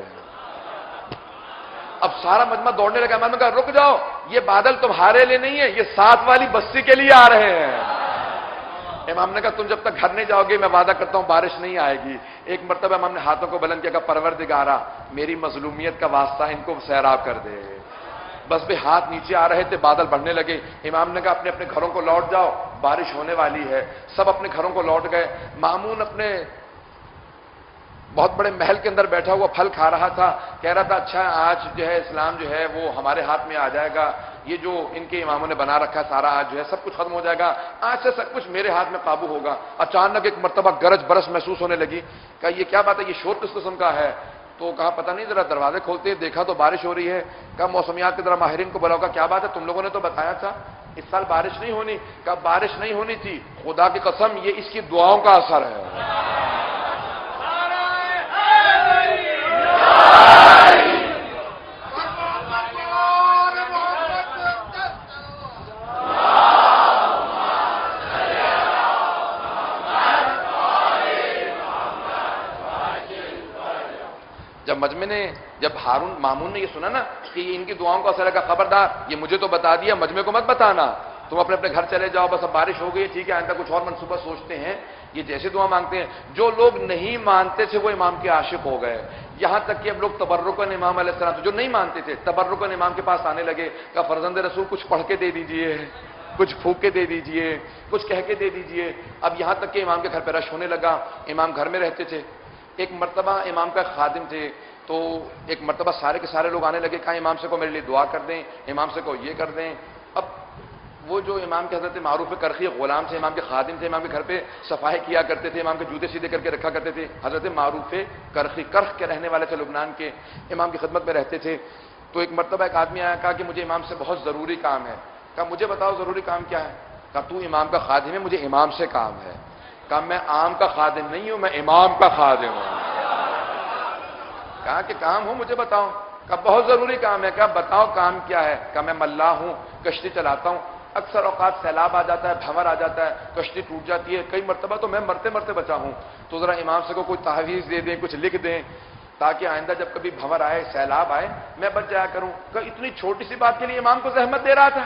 اب سارا مجمع دوڑنے لگا. امام نے کہا رک جاؤ، یہ بادل تمہارے لیے نہیں ہے، یہ ساتھ والی بستی کے لیے آ رہے ہیں. امام نے کہا تم جب تک گھر نہیں جاؤ گے میں وعدہ کرتا ہوں بارش نہیں آئے گی. ایک مرتبہ امام نے ہاتھوں کو بلند کیا، کہ پروردگارا میری مظلومیت کا واسطہ ان کو سیراب کر دے. بس بھی ہاتھ نیچے آ رہے تھے، بادل بڑھنے لگے. امام نے کہا اپنے اپنے گھروں کو لوٹ جاؤ، بارش ہونے والی ہے. سب اپنے گھروں کو لوٹ گئے. مامون اپنے بہت بڑے محل کے اندر بیٹھا ہوا پھل کھا رہا تھا. کہہ رہا تھا اچھا آج جو ہے اسلام جو ہے وہ ہمارے ہاتھ میں آ جائے گا، یہ جو ان کے اماموں نے بنا رکھا ہے سارا آج جو ہے سب کچھ ختم ہو جائے گا، آج سے سب کچھ میرے ہاتھ میں قابو ہوگا. اچانک ایک مرتبہ گرج برس محسوس ہونے لگی. کہا یہ کیا بات ہے، یہ شور کس قسم کا ہے؟ تو کہا پتہ نہیں، ذرا دروازے کھولتے ہیں، دیکھا تو بارش ہو رہی ہے. کہا موسمیات کے ذرا ماہرین کو بلاؤ. کہا کیا بات ہے، تم لوگوں نے تو بتایا تھا اس سال بارش نہیں ہونی. کہا بارش نہیں ہونی تھی، خدا کی قسم یہ اس کی دعاؤں کا اثر ہے. جب مجمع نے جب ہارون مامون نے یہ سنا نا کہ یہ ان کی دعاؤں کا اثر ہے، کا خبردار یہ مجھے تو بتا دیا، مجمع کو مت بتانا، تم اپنے اپنے گھر چلے جاؤ، بس اب بارش ہو گئی ٹھیک ہے، آئندہ کچھ اور منصوبہ سوچتے ہیں. یہ جیسے دعا مانگتے ہیں، جو لوگ نہیں مانتے تھے وہ امام کے عاشق ہو گئے. یہاں تک کہ اب لوگ تبرکن امام علیہ السلام جو نہیں مانتے تھے تبرکن امام کے پاس آنے لگے. کہ فرزند رسول کچھ پڑھ کے دے دیجئے، کچھ پھونک کے دے دیجئے، کچھ کہہ کے دے دیجئے. اب یہاں تک کہ امام کے گھر پہ رش ہونے لگا. امام گھر میں رہتے تھے. ایک مرتبہ امام کا خادم تھے، تو ایک مرتبہ سارے کے سارے لوگ آنے لگے. کہا امام سے کو میرے لیے دعا کر دیں، امام سے کو یہ کر دیں. اب وہ جو امام کے حضرت معروف کرخی غلام تھے، امام کے خادم تھے، امام کے گھر پہ صفائی کیا کرتے تھے، امام کے جوتے سیدھے کر کے رکھا کرتے تھے. حضرت معروف کرخی کرخ کے رہنے والے تھے، لبنان کے، امام کی خدمت میں رہتے تھے. تو ایک مرتبہ ایک آدمی آیا، کہا کہ مجھے امام سے بہت ضروری کام ہے. کہا مجھے بتاؤ ضروری کام کیا ہے. کہا تو امام کا خادم ہے، مجھے امام سے کام ہے. کہا میں عام کا خادم نہیں ہوں، میں امام کا خادم ہوں. کہا کہ کام ہو مجھے بتاؤ. کہا بہت ضروری کام ہے. کہا بتاؤ کام کیا ہے. کہا میں ملاح ہوں، کشتی چلاتا ہوں. اکثر اوقات سیلاب آ جاتا ہے، بھنور آ جاتا ہے، کشتی ٹوٹ جاتی ہے. کئی مرتبہ تو میں مرتے مرتے بچا ہوں. تو ذرا امام سے کو کوئی تحویز دے دیں، کچھ لکھ دیں تاکہ آئندہ جب کبھی بھنور آئے، سیلاب آئے، میں بچ جایا کروں. کہ اتنی چھوٹی سی بات کے لیے امام کو زحمت دے رہا تھا.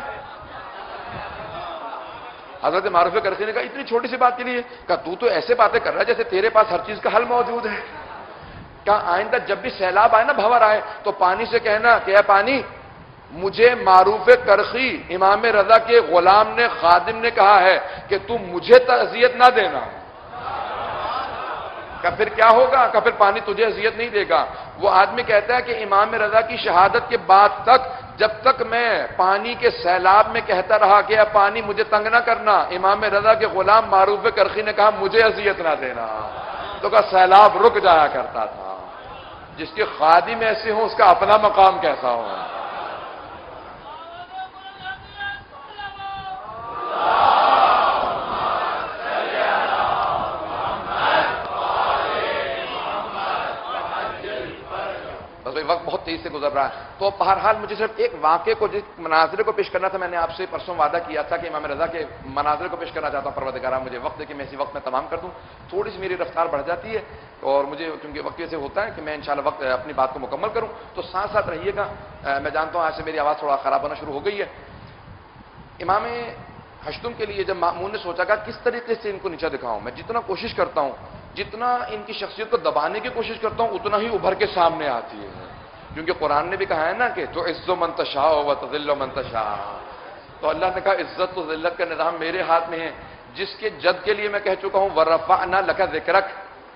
حضرت معروف کرخی نے کہا اتنی چھوٹی سی بات کے لیے. کہا تو تو ایسے باتیں کر رہا ہے جیسے تیرے پاس ہر چیز کا حل موجود ہے. کہا آئندہ جب بھی سیلاب آئے نا، بھنور آئے، تو پانی سے کہنا کہ اے پانی، مجھے معروف کرخی امام رضا کے غلام نے خادم نے کہا ہے کہ تم مجھے اذیت نہ دینا. کہ پھر کیا ہوگا؟ کہ پھر پانی تجھے اذیت نہیں دے گا. وہ آدمی کہتا ہے کہ امام رضا کی شہادت کے بعد تک جب تک میں پانی کے سیلاب میں کہتا رہا کہ اے پانی مجھے تنگ نہ کرنا، امام رضا کے غلام معروف کرخی نے کہا مجھے اذیت نہ دینا، تو کہ سیلاب رک جایا کرتا تھا. جس کے خادم ایسے ہوں اس کا اپنا مقام کیسا ہو. بس بھائی وقت بہت تیز سے گزر رہا ہے. تو بہرحال مجھے صرف ایک واقعے کو، جس مناظرے کو پیش کرنا تھا. میں نے آپ سے پرسوں وعدہ کیا تھا کہ امام رضا کے مناظرے کو پیش کرنا چاہتا ہوں. پروردگارہ مجھے وقت دے کہ میں اسی وقت میں تمام کر دوں. تھوڑی سی میری رفتار بڑھ جاتی ہے اور مجھے چونکہ وقت سے ہوتا ہے کہ میں انشاءاللہ وقت اپنی بات کو مکمل کروں. تو ساتھ ساتھ رہیے گا. میں جانتا ہوں آج سے میری آواز تھوڑا خراب ہونا شروع ہو گئی ہے. امام ہشتم کے لیے جب مامون نے سوچا کہ کس طریقے سے ان کو نیچا دکھاؤں، میں جتنا کوشش کرتا ہوں، جتنا ان کی شخصیت کو دبانے کی کوشش کرتا ہوں، اتنا ہی ابھر کے سامنے آتی ہے. کیونکہ قرآن نے بھی کہا ہے نا کہ تو عز و منتشا و تذل و منتشا. تو اللہ نے کہا عزت و ذلت کا نظام میرے ہاتھ میں ہے. جس کے جد کے لیے میں کہہ چکا ہوں ورفعنا لک ذکرک،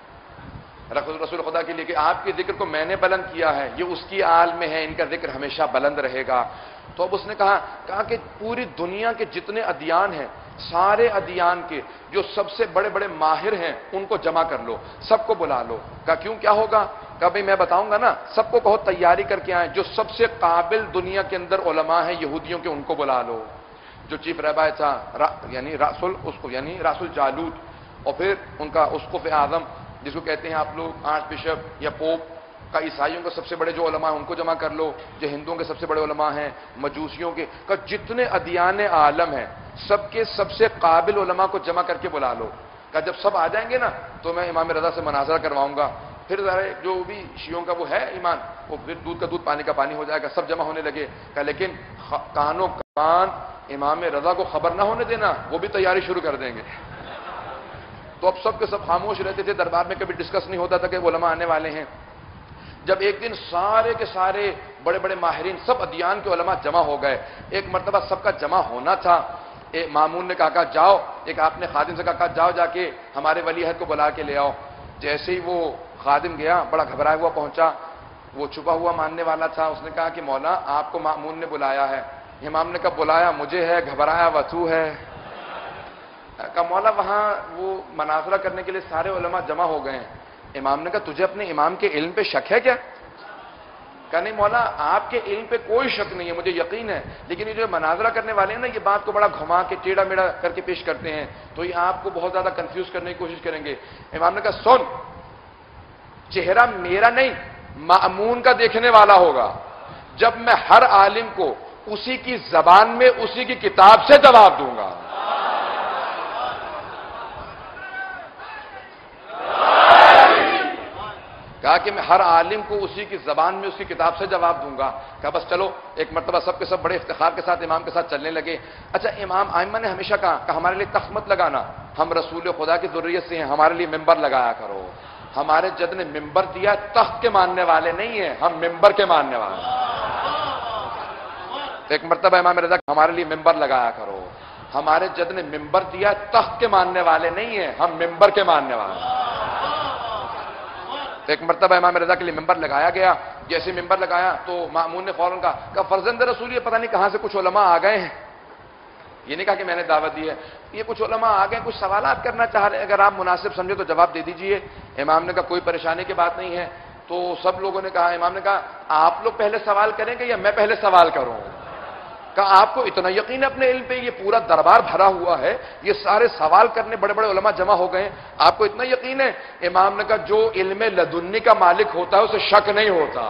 رسول خدا کے لیے کہ آپ کے ذکر کو میں نے بلند کیا ہے، یہ اس کی آل میں ہے، ان کا ذکر ہمیشہ بلند رہے گا. تو اب اس نے کہا کہا کہ پوری دنیا کے جتنے ادیان ہیں، سارے ادیان کے جو سب سے بڑے بڑے ماہر ہیں ان کو جمع کر لو، سب کو بلا لو. کہا کیوں، کیا ہوگا؟ کہا بھائی میں بتاؤں گا نا، سب کو کہو تیاری کر کے آئیں. جو سب سے قابل دنیا کے اندر علماء ہیں یہودیوں کے، ان کو بلا لو. جو چیف رہبر تھا یعنی رسول اس کو یعنی رسول جالوت، اور پھر ان کا اسقف اعظم جس کو کہتے ہیں آپ لوگ آرچ بشپ یا پوپ کا، عیسائیوں کے سب سے بڑے جو علماء ہیں ان کو جمع کر لو. جو ہندوؤں کے سب سے بڑے علماء ہیں، مجوسیوں کے، کا جتنے ادیان عالم ہیں سب کے سب سے قابل علماء کو جمع کر کے بلا لو. کہ جب سب آ جائیں گے نا تو میں امام رضا سے مناظرہ کرواؤں گا. پھر ذرا جو بھی شیعوں کا وہ ہے ایمان، وہ پھر دودھ کا دودھ پانی کا پانی ہو جائے گا، سب جمع ہونے لگے. کہ لیکن کانوں کان امام رضا کو خبر نہ ہونے دینا، وہ بھی تیاری شروع کر دیں گے. تو اب سب کے سب خاموش رہتے تھے. دربار میں کبھی ڈسکس نہیں ہوتا تھا کہ علماء آنے والے ہیں. جب ایک دن سارے کے سارے بڑے بڑے ماہرین سب ادیان کے علماء جمع ہو گئے، ایک مرتبہ سب کا جمع ہونا تھا. ایک مامون نے کہا کہ جاؤ، ایک آپ نے خادم سے کہا کہ جاؤ جا کے ہمارے ولی عہد کو بلا کے لے آؤ. جیسے ہی وہ خادم گیا، بڑا گھبرایا ہوا پہنچا. وہ چھپا ہوا ماننے والا تھا. اس نے کہا کہ مولا آپ کو مامون نے بلایا ہے. امام نے کہا بلایا مجھے ہے، گھبرایا وتو ہے. کہا مولا وہاں وہ مناظرہ کرنے کے لیے سارے علماء جمع ہو گئے ہیں. امام نے کہا تجھے اپنے امام کے علم پہ شک ہے کیا؟ کہا نہیں مولا آپ کے علم پہ کوئی شک نہیں ہے، مجھے یقین ہے، لیکن یہ جو مناظرہ کرنے والے ہیں نا یہ بات کو بڑا گھما کے ٹیڑھا میڑھا کر کے پیش کرتے ہیں تو یہ آپ کو بہت زیادہ کنفیوز کرنے کی کوشش کریں گے۔ امام نے کہا سن، چہرہ میرا نہیں مأمون کا دیکھنے والا ہوگا، جب میں ہر عالم کو اسی کی زبان میں اسی کی کتاب سے جواب دوں گا۔ کہا کہ میں ہر عالم کو اسی کی زبان میں اس کی کتاب سے جواب دوں گا۔ کہا بس چلو، ایک مرتبہ سب کے سب بڑے افتخار کے ساتھ امام کے ساتھ چلنے لگے۔ اچھا امام ائمہ نے ہمیشہ کہا کہ ہمارے لیے تخت مت لگانا، ہم رسول خدا کی ذریت سے ہیں، ہمارے لیے ممبر لگایا کرو۔ ہمارے جد نے ممبر دیا، تخت کے ماننے والے نہیں ہیں، ہم ممبر کے ماننے والے ہیں۔ ایک مرتبہ امام رضا ہمارے لیے ممبر لگایا کرو، ہمارے جد نے ممبر دیا، تخت کے ماننے والے نہیں ہیں، ہم ممبر کے ماننے والے ہیں۔ ایک مرتبہ امام رضا کے لیے ممبر لگایا گیا، جیسے ممبر لگایا تو مأمون نے فوراً کہا کہ فرزند رسول یہ پتہ نہیں کہاں سے کچھ علماء آ گئے ہیں۔ یہ نہیں کہا کہ میں نے دعوت دی ہے، یہ کچھ علماء آ گئے، کچھ سوالات کرنا چاہ رہے ہیں، اگر آپ مناسب سمجھے تو جواب دے دیجئے۔ امام نے کہا کوئی پریشانی کی بات نہیں ہے۔ تو سب لوگوں نے کہا، امام نے کہا آپ لوگ پہلے سوال کریں گے یا میں پہلے سوال کروں؟ کہا آپ کو اتنا یقین اپنے علم پہ، یہ پورا دربار بھرا ہوا ہے، یہ سارے سوال کرنے بڑے بڑے علماء جمع ہو گئے ہیں، آپ کو اتنا یقین ہے؟ امام نے کہا جو علم لدنی کا مالک ہوتا ہے اسے شک نہیں ہوتا۔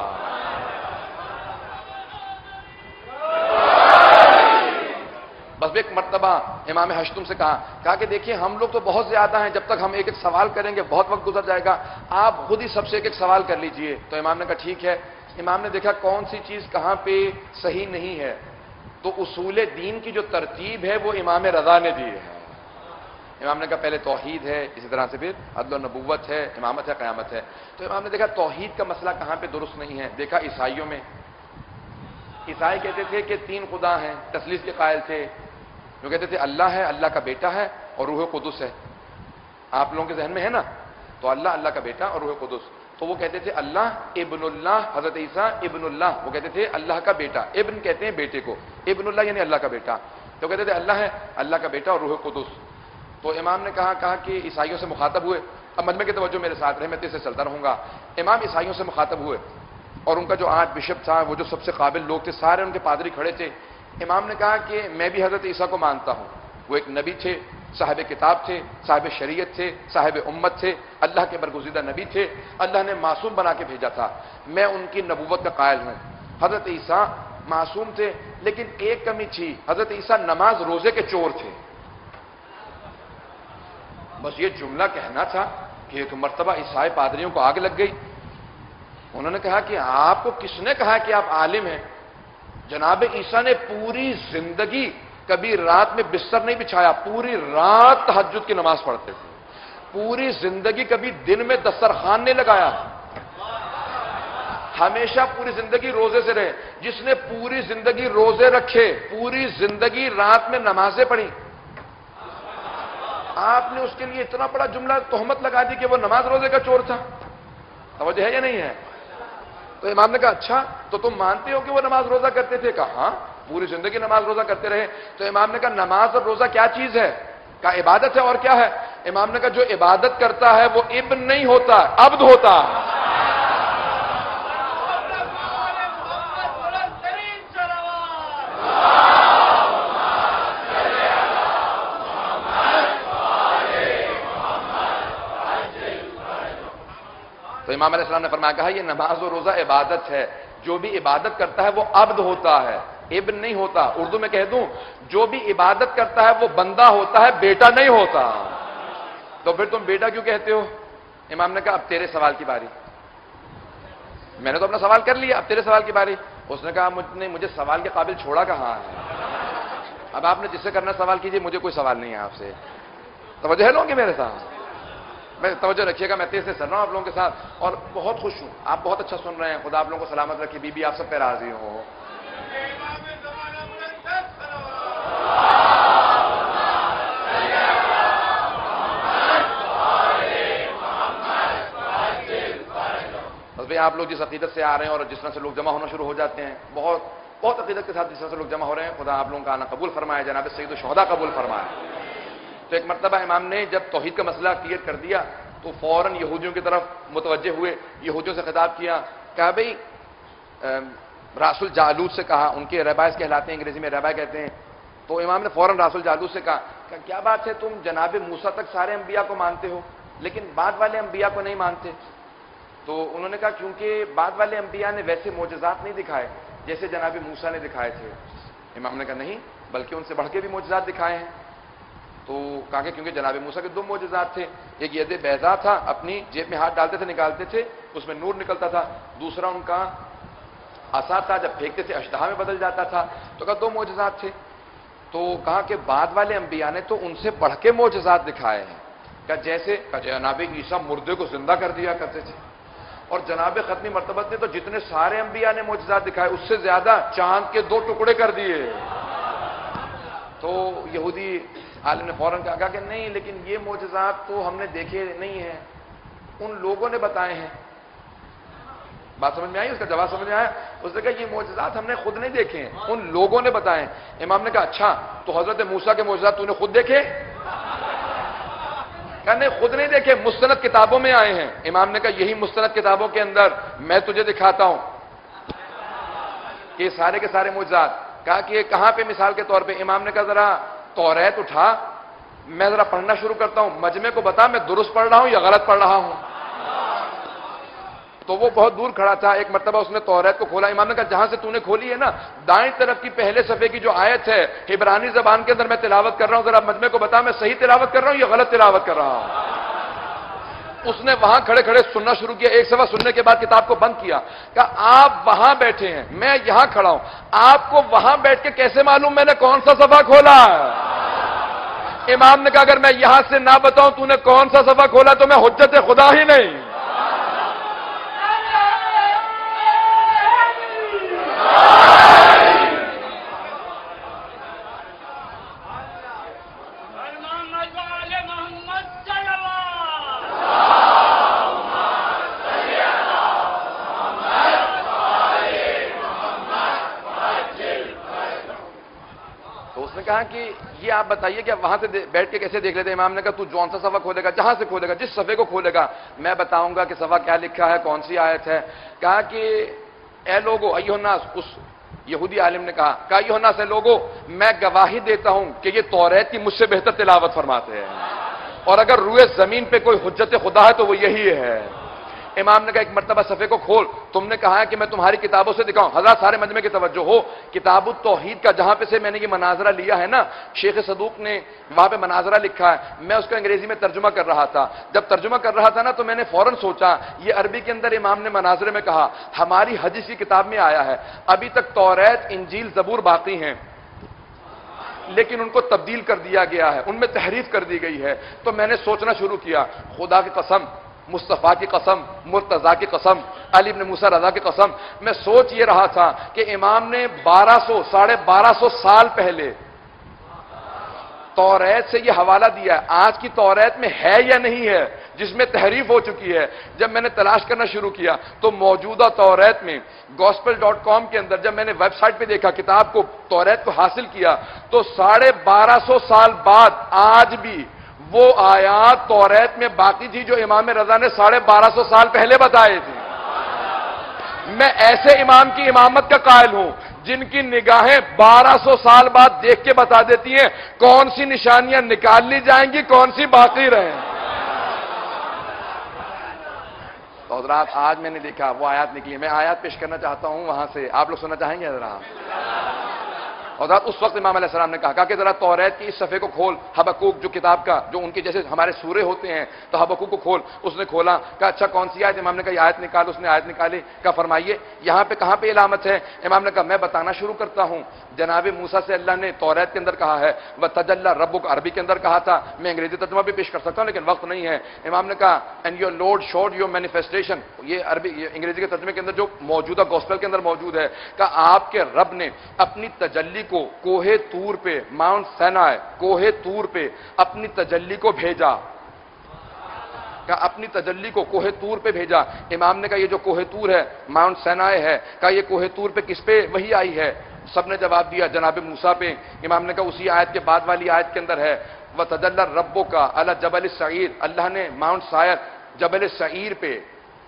بس ایک مرتبہ امام ہشتم سے کہا کہا کہ دیکھیے ہم لوگ تو بہت زیادہ ہیں، جب تک ہم ایک ایک سوال کریں گے بہت وقت گزر جائے گا، آپ خود ہی سب سے ایک ایک سوال کر لیجئے۔ تو امام نے کہا ٹھیک ہے۔ امام نے دیکھا کون سی چیز کہاں پہ صحیح نہیں ہے، تو اصول دین کی جو ترتیب ہے وہ امام رضا نے دی ہے۔ امام نے کہا پہلے توحید ہے، اسی طرح سے پھر عدل و نبوت ہے، امامت ہے، قیامت ہے۔ تو امام نے دیکھا توحید کا مسئلہ کہاں پہ درست نہیں ہے۔ دیکھا عیسائیوں میں، عیسائی کہتے تھے کہ تین خدا ہیں، تثلیث کے قائل تھے، جو کہتے تھے اللہ ہے، اللہ کا بیٹا ہے اور روح قدس ہے۔ آپ لوگوں کے ذہن میں ہے نا، تو اللہ اللہ کا بیٹا اور روح قدس، تو وہ کہتے تھے اللہ ابن اللہ، حضرت عیسیٰ ابن اللہ، وہ کہتے تھے اللہ کا بیٹا، ابن کہتے ہیں بیٹے کو، ابن اللہ یعنی اللہ کا بیٹا، تو کہتے تھے اللہ ہے اللہ کا بیٹا اور روح قدس۔ تو امام نے کہا کہا کہ عیسائیوں سے مخاطب ہوئے، اب مجمع کی توجہ میرے ساتھ رہے، میں تیز سے چلتا رہوں گا۔ امام عیسائیوں سے مخاطب ہوئے اور ان کا جو آج بشپ تھا، وہ جو سب سے قابل لوگ تھے، سارے ان کے پادری کھڑے تھے۔ امام نے کہا کہ میں بھی حضرت عیسیٰ کو مانتا ہوں، وہ ایک نبی تھے، صاحب کتاب تھے، صاحب شریعت تھے، صاحب امت تھے، اللہ کے برگزیدہ نبی تھے، اللہ نے معصوم بنا کے بھیجا تھا، میں ان کی نبوت کا قائل ہوں۔ حضرت عیسیٰ معصوم تھے، لیکن ایک کمی تھی، حضرت عیسیٰ نماز روزے کے چور تھے۔ بس یہ جملہ کہنا تھا کہ ایک مرتبہ عیسائی پادریوں کو آگ لگ گئی۔ انہوں نے کہا کہ آپ کو کس نے کہا کہ آپ عالم ہیں؟ جناب عیسیٰ نے پوری زندگی کبھی رات میں بستر نہیں بچھایا، پوری رات تہجد کی نماز پڑھتے تھے، پوری زندگی کبھی دن میں دسترخوان نہیں لگایا، ہمیشہ پوری زندگی روزے سے رہے۔ جس نے پوری زندگی روزے رکھے، پوری زندگی رات میں نمازیں پڑھی، آپ نے اس کے لیے اتنا بڑا جملہ تہمت لگا دی کہ وہ نماز روزے کا چور تھا۔ توجہ ہے یا نہیں ہے؟ تو امام نے کہا اچھا تو تم مانتے ہو کہ وہ نماز روزہ کرتے تھے؟ کہا ہاں، پوری زندگی نماز روزہ کرتے رہے۔ تو امام نے کہا نماز اور روزہ کیا چیز ہے؟ کہا عبادت ہے، اور کیا ہے؟ امام نے کہا جو عبادت کرتا ہے وہ ابن نہیں ہوتا، عبد ہوتا ہے۔ تو امام علیہ السلام نے فرمایا کہا یہ نماز و روزہ عبادت ہے، جو بھی عبادت کرتا ہے وہ عبد ہوتا ہے، ابن نہیں ہوتا۔ اردو میں کہہ دوں، جو بھی عبادت کرتا ہے وہ بندہ ہوتا ہے، بیٹا نہیں ہوتا۔ تو پھر تم بیٹا کیوں کہتے ہو؟ امام نے کہا اب تیرے سوال کی باری، میں نے تو اپنا سوال کر لیا، اب تیرے سوال کی باری۔ اس نے کہا مجھ نے مجھے سوال کے قابل چھوڑا کہاں ہے؟ اب آپ نے جس سے کرنا سوال کیجئے، مجھے کوئی سوال نہیں ہے آپ سے۔ توجہ ہے لوگوں کی میرے ساتھ؟ میں توجہ رکھیے گا، میں تیز سے چل رہا ہوں آپ لوگوں کے ساتھ اور بہت خوش ہوں، آپ بہت اچھا سن رہے ہیں، خدا آپ لوگوں کو سلامت رکھے، بی بی آپ سب پہ راضی ہو۔ بس بھائی آپ لوگ جس عقیدت سے آ رہے ہیں اور جس طرح سے لوگ جمع ہونا شروع ہو جاتے ہیں، بہت بہت عقیدت کے ساتھ جس طرح سے لوگ جمع ہو رہے ہیں، خدا آپ لوگوں کا آنا قبول فرمائے، جناب سید الشہداء قبول فرمائے۔ تو ایک مرتبہ امام نے جب توحید کا مسئلہ کلیئر کر دیا تو فوراً یہودیوں کی طرف متوجہ ہوئے، یہودیوں سے خطاب کیا، کہا بھئی راسل جالوت سے کہا، ان کے ریبائز کہلاتے ہیں، انگریزی میں ریبائی کہتے ہیں، تو امام نے فوراً راسل جالوت سے کہا کہ کیا بات ہے، تم جناب موسیٰ تک سارے انبیاء کو مانتے ہو لیکن بعد والے انبیاء کو نہیں مانتے؟ تو انہوں نے کہا کیونکہ بعد والے انبیاء نے ویسے معجزات نہیں دکھائے جیسے جناب موسیٰ نے دکھائے تھے۔ امام نے کہا نہیں، بلکہ ان سے بڑھ کے بھی معجزات دکھائے ہیں۔ تو کہا کہ کیونکہ جناب موسیٰ کے دو معجزات تھے، ایک ید بیضا تھا، اپنی جیب میں ہاتھ ڈالتے تھے نکالتے تھے اس میں نور نکلتا تھا، دوسرا ان کا عصا تھا، جب پھینکتے تھے اشتہا میں بدل جاتا تھا۔ تو کہا دو معجزات تھے۔ تو کہا کہ بعد والے انبیاء نے تو ان سے بڑھ کے معجزات دکھائے ہیں، کہ جیسے جناب عیسیٰ مردے کو زندہ کر دیا کرتے تھے، اور جناب ختمی مرتبت نے تو جتنے سارے انبیاء نے معجزات دکھائے اس سے زیادہ چاند کے دو ٹکڑے کر دیے۔ تو یہودی عالم نے فوراً کہا کہ نہیں، لیکن یہ معجزات تو ہم نے دیکھے نہیں ہیں، ان لوگوں نے بتائے ہیں۔ بات سمجھ میں آئی؟ اس کا جواب سمجھ میں آیا؟ اس نے کہا یہ معجزات ہم نے خود نہیں دیکھے ہیں، ان لوگوں نے بتائے ہیں۔ امام نے کہا اچھا تو حضرت موسیٰ کے معجزات تو نے خود دیکھے؟ کہا نہیں، خود نہیں دیکھے، مستند کتابوں میں آئے ہیں۔ امام نے کہا یہی مستند کتابوں کے اندر میں تجھے دکھاتا ہوں کہ یہ سارے کے سارے معجزات۔ کہا کہ یہ کہاں پہ؟ مثال کے طور پہ امام نے کہا ذرا توریت اٹھا، میں ذرا پڑھنا شروع کرتا ہوں، مجمع کو بتا میں درست پڑھ رہا ہوں یا غلط پڑھ رہا ہوں۔ تو وہ بہت دور کھڑا تھا، ایک مرتبہ اس نے توریت کو کھولا۔ امام نے کہا جہاں سے تو نے کھولی ہے نا، دائیں طرف کی پہلے صفحے کی جو آیت ہے عبرانی زبان کے اندر میں تلاوت کر رہا ہوں، ذرا مجمع کو بتا میں صحیح تلاوت کر رہا ہوں یا غلط تلاوت کر رہا ہوں۔ اس نے وہاں کھڑے کھڑے سننا شروع کیا، ایک صفحہ سننے کے بعد کتاب کو بند کیا، کہا آپ وہاں بیٹھے ہیں، میں یہاں کھڑا ہوں، آپ کو وہاں بیٹھ کے کیسے معلوم میں نے کون سا صفحہ کھولا؟ امام نے کہا اگر میں یہاں سے نہ بتاؤں تو نے کون سا صفحہ کھولا تو میں حجت خدا ہی نہیں۔ کہا کہ یہ آپ بتائیے کہ وہاں سے بیٹھ کے کیسے دیکھ لیتے؟ امام نے کہا تو جون سا صفحہ کھولے گا، جہاں سے کھولے گا، جس صفحے کو کھولے گا میں بتاؤں گا کہ صفحہ کیا لکھا ہے، کون سی آیت ہے۔ کہا کہ اے لوگو ایھا الناس، اس یہودی عالم نے کہا کہ ایھا الناس، اے لوگو میں گواہی دیتا ہوں کہ یہ توریت کی مجھ سے بہتر تلاوت فرماتے ہیں، اور اگر روئے زمین پہ کوئی حجت خدا ہے تو وہ یہی ہے۔ امام نے کہا ایک مرتبہ صفحے کو کھول، تم نے کہا ہے کہ میں تمہاری کتابوں سے دکھاؤں۔ حضرات سارے مجمع کی توجہ ہو، کتاب التوحید کا جہاں پہ سے میں نے یہ مناظرہ لیا ہے نا، شیخ صدوق نے وہاں پہ مناظرہ لکھا ہے، میں اس کا انگریزی میں ترجمہ کر رہا تھا۔ جب ترجمہ کر رہا تھا نا تو میں نے فوراً سوچا یہ عربی کے اندر امام نے مناظرے میں کہا، ہماری حدیث کی کتاب میں آیا ہے ابھی تک توریت انجیل زبور باقی ہیں لیکن ان کو تبدیل کر دیا گیا ہے، ان میں تحریف کر دی گئی ہے۔ تو میں نے سوچنا شروع کیا، خدا کی قسم، مصطفیٰ کی قسم، مرتضیٰ کی قسم، علی بن موسیٰ رضا کی قسم، میں سوچ یہ رہا تھا کہ امام نے بارہ سو ساڑھے بارہ سو سال پہلے توریت سے یہ حوالہ دیا ہے، آج کی توریت میں ہے یا نہیں ہے جس میں تحریف ہو چکی ہے۔ جب میں نے تلاش کرنا شروع کیا تو موجودہ توریت میں گوسپل ڈاٹ کام کے اندر جب میں نے ویب سائٹ پہ دیکھا، کتاب کو توریت کو حاصل کیا تو ساڑھے بارہ سو سال بعد آج بھی وہ آیات توریت میں باقی تھی جو امام رضا نے ساڑھے بارہ سو سال پہلے بتائے تھے۔ میں ایسے امام کی امامت کا قائل ہوں جن کی نگاہیں بارہ سو سال بعد دیکھ کے بتا دیتی ہیں کون سی نشانیاں نکال لی جائیں گی، کون سی باقی رہیں۔ تو حضرات آج میں نے دیکھا وہ آیات نکلی، میں آیات پیش کرنا چاہتا ہوں وہاں سے، آپ لوگ سننا چاہیں گے حضرات؟ اور اس وقت امام علیہ السلام نے کہا کہ ذرا توریت کی اس صفحے کو کھول، حبقوق جو کتاب کا جو ان کے جیسے ہمارے سورے ہوتے ہیں تو حبقوق کو کھول۔ اس نے کھولا، کہا اچھا کون سی آیت؟ امام نے کہا یہ آیت نکال، اس نے آیت نکالی، کہا فرمائیے یہاں پہ کہاں پہ علامت ہے؟ امام نے کہا میں بتانا شروع کرتا ہوں، جناب موسیٰ سے اللہ نے توریت کے اندر کہا ہے وَتَجَلَّى رَبُّكَ، عربی کے اندر کہا تھا، میں انگریزی ترجمہ بھی پیش کر سکتا ہوں لیکن وقت نہیں ہے۔ امام نے کہا and your lord showed your manifestation, یہ عربی یہ انگریزی کے ترجمے کے اندر جو موجودہ گوسپل کے اندر موجود ہے، کہا آپ کے رب نے اپنی تجلی کو کوہ طور پہ، ماؤنٹ سینائے کوہ طور پہ اپنی تجلی کو بھیجا، کہ اپنی تجلی کو کوہ طور پہ بھیجا۔ امام نے کہا یہ جو کوہ طور ہے ماؤنٹ سینائے ہے، کہا یہ کوہ طور پہ کس پہ وحی آئی ہے؟ سب نے جواب دیا جناب موسیٰ پہ۔ امام نے کہا اسی آیت کے بعد والی آیت کے اندر ہے وَتَجَلَّى رَبُّكَ عَلَى جَبَلِ السَّعِيرِ، اللہ نے ماؤنٹ سائر جبل سعیر پہ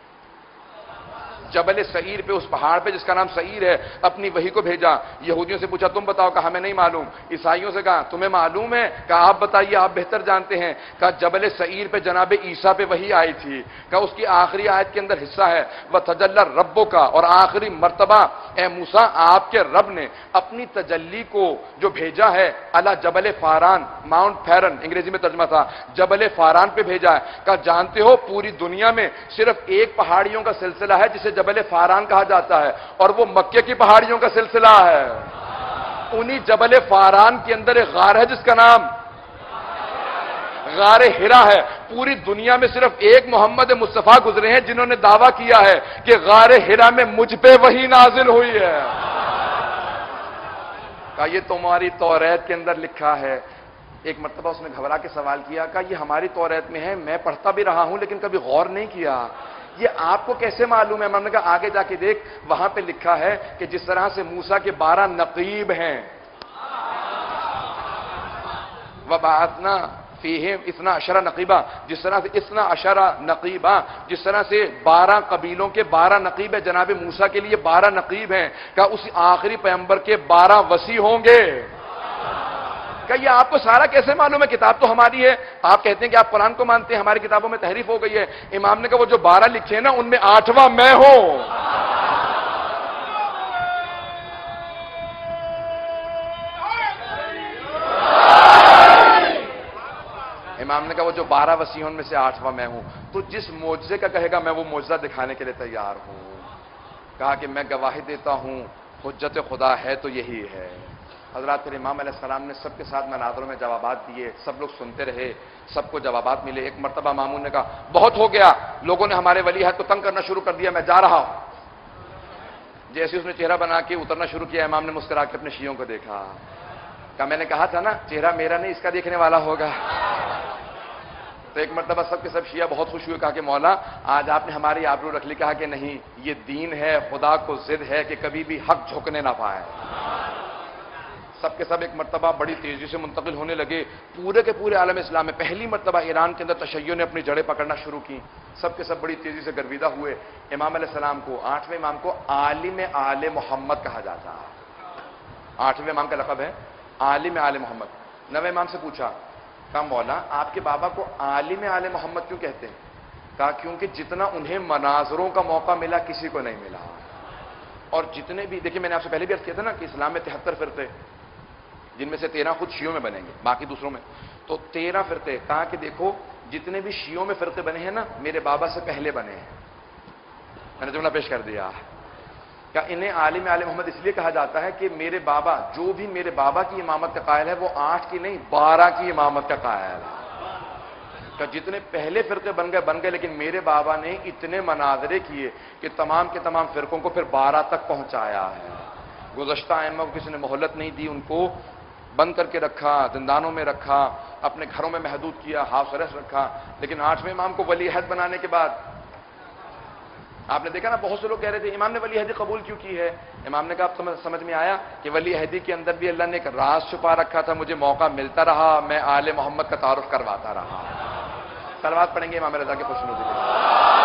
جبل سعیر پہ اس پہاڑ پہ جس کا نام سعیر ہے اپنی وحی کو بھیجا. یہودیوں سے پوچھا تم بتاؤ، کہا ہمیں نہیں معلوم. عیسائیوں سے کہا تمہیں معلوم ہے، کہا آپ بتائیے آپ بہتر جانتے ہیں. کہا جبل سعیر پہ جناب عیسیٰ پہ وحی آئی تھی. کہا اس کی آخری آیت کے اندر حصہ ہے وَتَجَلَّى رَبُّكَ، اور آخری مرتبہ اے موسیٰ آپ کے رب نے اپنی تجلی کو جو بھیجا ہے علی جبل فاران، ماؤنٹ فیرن انگریزی میں ترجمہ تھا، جبل فاران پہ بھیجا ہے. کہا جانتے ہو پوری دنیا میں صرف ایک پہاڑیوں کا سلسلہ ہے جسے جبل فاران کہا جاتا ہے، اور وہ مکے کی پہاڑیوں کا سلسلہ ہے. انہی جبل فاران کے اندر ایک غار ہے جس کا نام غار ہرا ہے. پوری دنیا میں صرف ایک محمد مصطفیٰ گزرے ہیں جنہوں نے دعویٰ کیا ہے کہ غار ہرا میں مجھ پہ وحی نازل ہوئی ہے. کہا یہ تمہاری توریت کے اندر لکھا ہے. ایک مرتبہ اس نے گھبرا کے سوال کیا، کہا یہ ہماری توریت میں ہے، میں پڑھتا بھی رہا ہوں لیکن کبھی غور نہیں کیا، یہ آپ کو کیسے معلوم ہے؟ میں نے کہا آگے جا کے دیکھ، وہاں پہ لکھا ہے کہ جس طرح سے موسیٰ کے بارہ نقیب ہیں، وَبَعَثْنَا فِيهِمْ اثنا عشر نقیبہ، جس طرح سے اثنا عشر نقیبہ، جس طرح سے بارہ قبیلوں کے بارہ نقیب ہے، جناب موسیٰ کے لیے بارہ نقیب ہیں. کہا اس آخری پیغمبر کے بارہ وصی ہوں گے. کہ یہ آپ کو سارا کیسے معلوم ہے؟ کتاب تو ہماری ہے. آپ کہتے ہیں کہ آپ قرآن کو مانتے ہیں، ہماری کتابوں میں تحریف ہو گئی ہے. امام نے کہا وہ جو بارہ لکھے ہیں نا ان میں آٹھواں میں ہوں. امام نے کہا وہ جو بارہ وسیع ان میں سے آٹھواں میں ہوں. تو جس معجزے کا کہے گا میں وہ معجزہ دکھانے کے لیے تیار ہوں. کہا کہ میں گواہی دیتا ہوں حجت خدا ہے تو یہی ہے. حضرات پھر امام علیہ السلام نے سب کے ساتھ مناظروں میں جوابات دیے، سب لوگ سنتے رہے، سب کو جوابات ملے. ایک مرتبہ مامون نے کہا بہت ہو گیا، لوگوں نے ہمارے ولی عہد کو تنگ کرنا شروع کر دیا، میں جا رہا ہوں. جیسے اس نے چہرہ بنا کے اترنا شروع کیا، امام نے مسکرا کے اپنے شیعوں کو دیکھا. کہا میں نے کہا تھا نا چہرہ میرا نہیں اس کا دیکھنے والا ہوگا. تو ایک مرتبہ سب کے سب شیعہ بہت خوش ہوئے، کہا کہ مولا آج آپ نے ہماری آبرو رکھ لی. کہا کہ نہیں، یہ دین ہے، خدا کو ضد ہے کہ کبھی بھی حق جھکنے نہ پائے. سب کے سب ایک مرتبہ بڑی تیزی سے منتقل ہونے لگے پورے کے پورے عالم اسلام میں. پہلی مرتبہ ایران کے اندر تشیع نے اپنی جڑیں پکڑنا شروع کی. سب کے سب بڑی تیزی سے گرویدہ ہوئے. امام علیہ السلام کو، آٹھویں امام کو عالم آل محمد کہا جاتا ہے. آٹھویں امام کا لقب ہے عالم آل محمد. نویں امام سے پوچھا، کہا مولا آپ کے بابا کو عالم آل محمد کیوں کہتے ہیں؟ کہا کیونکہ جتنا انہیں مناظروں کا موقع ملا کسی کو نہیں ملا. اور جتنے بھی، دیکھیں میں نے آپ سے پہلے بھی عرض کیا تھا نا کہ اسلام میں تہتر فرقے، جن میں سے تیرہ خود شیعوں میں بنیں گے، باقی دوسروں میں. تو تیرہ فرقے. کہا کہ دیکھو جتنے بھی شیعوں میں فرقے بنے ہیں نا میرے بابا سے پہلے بنے ہیں. میں نے جملہ پیش کر دیا کہ انہیں عالم آل محمد اس لیے کہا جاتا ہے کہ میرے بابا، جو بھی میرے بابا کی امامت کا قائل ہے وہ آٹھ کی نہیں بارہ کی امامت کا قائل ہے. کہ جتنے پہلے فرقے بن گئے بن گئے لیکن میرے بابا نے اتنے مناظرے کیے کہ تمام کے تمام فرقوں کو پھر بارہ تک پہنچایا ہے. گزشتہ ائمہ کو کسی نے مہلت نہیں دی، ان کو بند کر کے رکھا، زندانوں میں رکھا، اپنے گھروں میں محدود کیا، ہاؤس اریسٹ رکھا. لیکن آٹھویں امام کو ولی عہد بنانے کے بعد آپ نے دیکھا نا بہت سے لوگ کہہ رہے تھے امام نے ولی عہدی قبول کیوں کی ہے. امام نے کہا اب سمجھ میں آیا کہ ولی عہدی کے اندر بھی اللہ نے ایک راز چھپا رکھا تھا، مجھے موقع ملتا رہا، میں آل محمد کا تعارف کرواتا رہا. صلوات پڑھیں گے امام رضا کے خوشنودی کے لیے.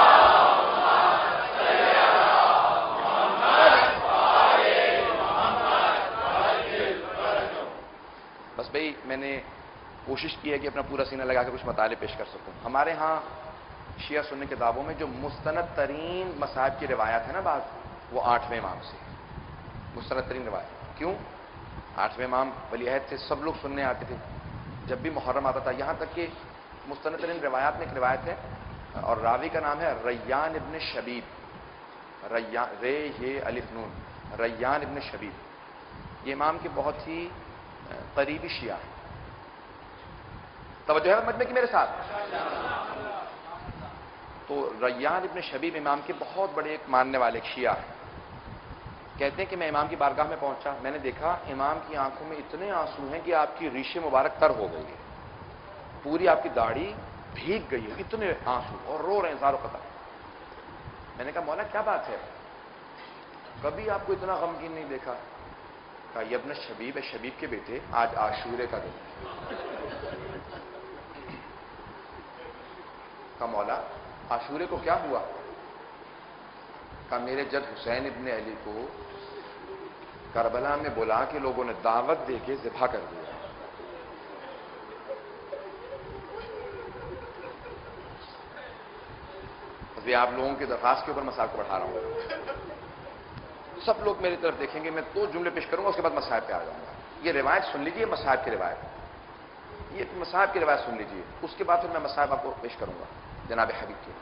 بس بھائی میں نے کوشش کی ہے کہ اپنا پورا سینہ لگا کے کچھ مطالعے پیش کر سکوں. ہمارے ہاں شیعہ سنی کتابوں میں جو مستند ترین مصائب کی روایات ہے نا بعض، وہ آٹھویں امام سے مستند ترین روایت. کیوں؟ آٹھویں امام ولی عہد تھے، سب لوگ سننے آتے تھے جب بھی محرم آتا تھا. یہاں تک کہ مستند ترین روایات میں ایک روایت ہے اور راوی کا نام ہے ریان ابن شبیب. ریان رے یہ الف نون، ریان ابن شبیب. یہ امام کے بہت ہی قریبی شیعہ ہیں. توجہ ہے مجمع کی میرے ساتھ. تو ریان ابن شبیب امام کے بہت بڑے ایک ماننے والے ایک شیعہ ہیں. کہتے ہیں کہ میں امام کی بارگاہ میں پہنچا، میں نے دیکھا امام کی آنکھوں میں اتنے آنسو ہیں کہ آپ کی ریش مبارک تر ہو گئی ہے، پوری آپ کی داڑھی بھیگ گئی ہے، اتنے آنسو، اور رو رہے ہیں زار و قطع. میں نے کہا مولا کیا بات ہے، کبھی آپ کو اتنا غمگین نہیں دیکھا. کہا یہ ابن شبیب ہے، شبیب کے بیٹے، آج عاشورے کا دن۔ کہا مولا عاشورے کو کیا ہوا؟ کہا میرے جد حسین ابن علی کو کربلا میں بلا کے لوگوں نے دعوت دے کے ذبح کر دیا۔ ابھی آپ لوگوں کی درخواست کے اوپر مسائل کو بڑھا رہا ہوں، سب لوگ میری طرف دیکھیں گے، میں دو جملے پیش کروں گا، اس کے بعد مسائل پہ آ جاؤں گا۔ یہ روایت سن لیجیے، مسائل کی روایت، یہ مسائل کی روایت سن لیجیے، اس کے بعد پھر میں مسائل آپ کو پیش کروں گا جناب حبیب کے۔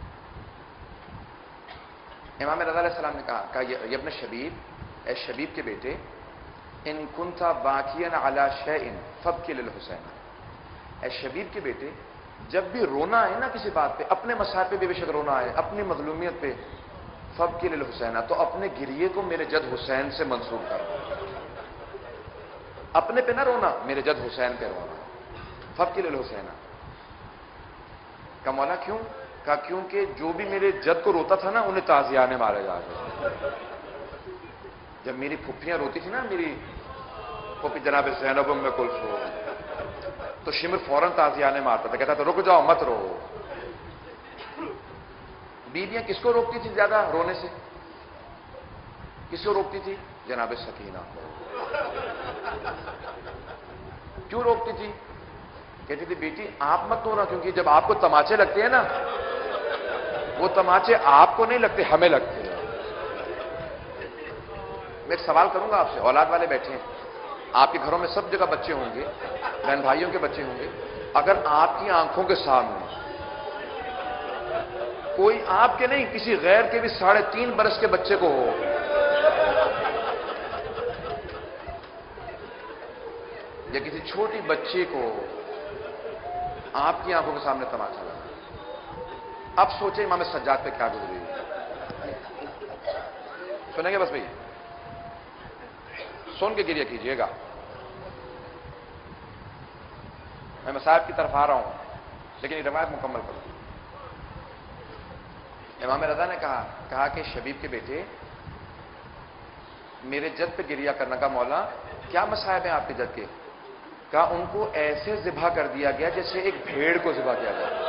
امام رضا علیہ السلام نے کہا کہ یہ ابن شبیب، اے شبیب کے بیٹے، ان کنتا باکیا علی شیء فابکی للحسین، اے شبیب کے بیٹے جب بھی رونا ہے نا کسی بات پہ، اپنے مسائل پہ بھی بے شک رونا ہے، اپنی مظلومیت پہ، فابکی للحسین، تو اپنے گریے کو میرے جد حسین سے منسوب کرو، اپنے پہ نہ رونا، میرے جد حسین پہ رونا، فابکی للحسین۔ کہ مولا کیوں؟ کہا کیونکہ جو بھی میرے جد کو روتا تھا نا انہیں تازیانے مارے جا رہے۔ جب میری پھپھیاں روتی تھی نا، میری پھپھی جناب زینب ام کلثوم، تو شمر فوراً تازیانے مارتا تھا، کہتا تھا رک جاؤ مت رو۔ بیویاں کس کو روکتی تھی زیادہ رونے سے؟ کس کو روکتی تھی؟ جناب سکینہ۔ کیوں روکتی تھی؟ کہتی تھی بیٹی آپ مت رونا، کیونکہ جب آپ کو تماچے لگتے ہیں نا، وہ تماچے آپ کو نہیں لگتے، ہمیں لگتے ہیں۔ میں ایک سوال کروں گا آپ سے، اولاد والے بیٹھے ہیں، آپ کے گھروں میں سب جگہ بچے ہوں گے، بہن بھائیوں کے بچے ہوں گے، اگر آپ کی آنکھوں کے سامنے کوئی آپ کے نہیں کسی غیر کے بھی ساڑھے تین برس کے بچے کو ہو، یا کسی چھوٹی بچی کو آپ کی آنکھوں کے سامنے تماشا لگا، اب سوچیں امام سجاد پہ کیا گزری۔ سنیں گے بس بھائی، سن کے گریہ کیجئے گا۔ میں مصائب کی طرف آ رہا ہوں لیکن یہ روایت مکمل کروں۔ امام رضا نے کہا کہا کہ شبیب کے بیٹے میرے جد پہ گریہ کرنا کا مولا کیا مصائب ہیں آپ کے جد کے؟ کہا ان کو ایسے ذبح کر دیا گیا جیسے ایک بھیڑ کو ذبح کیا گیا۔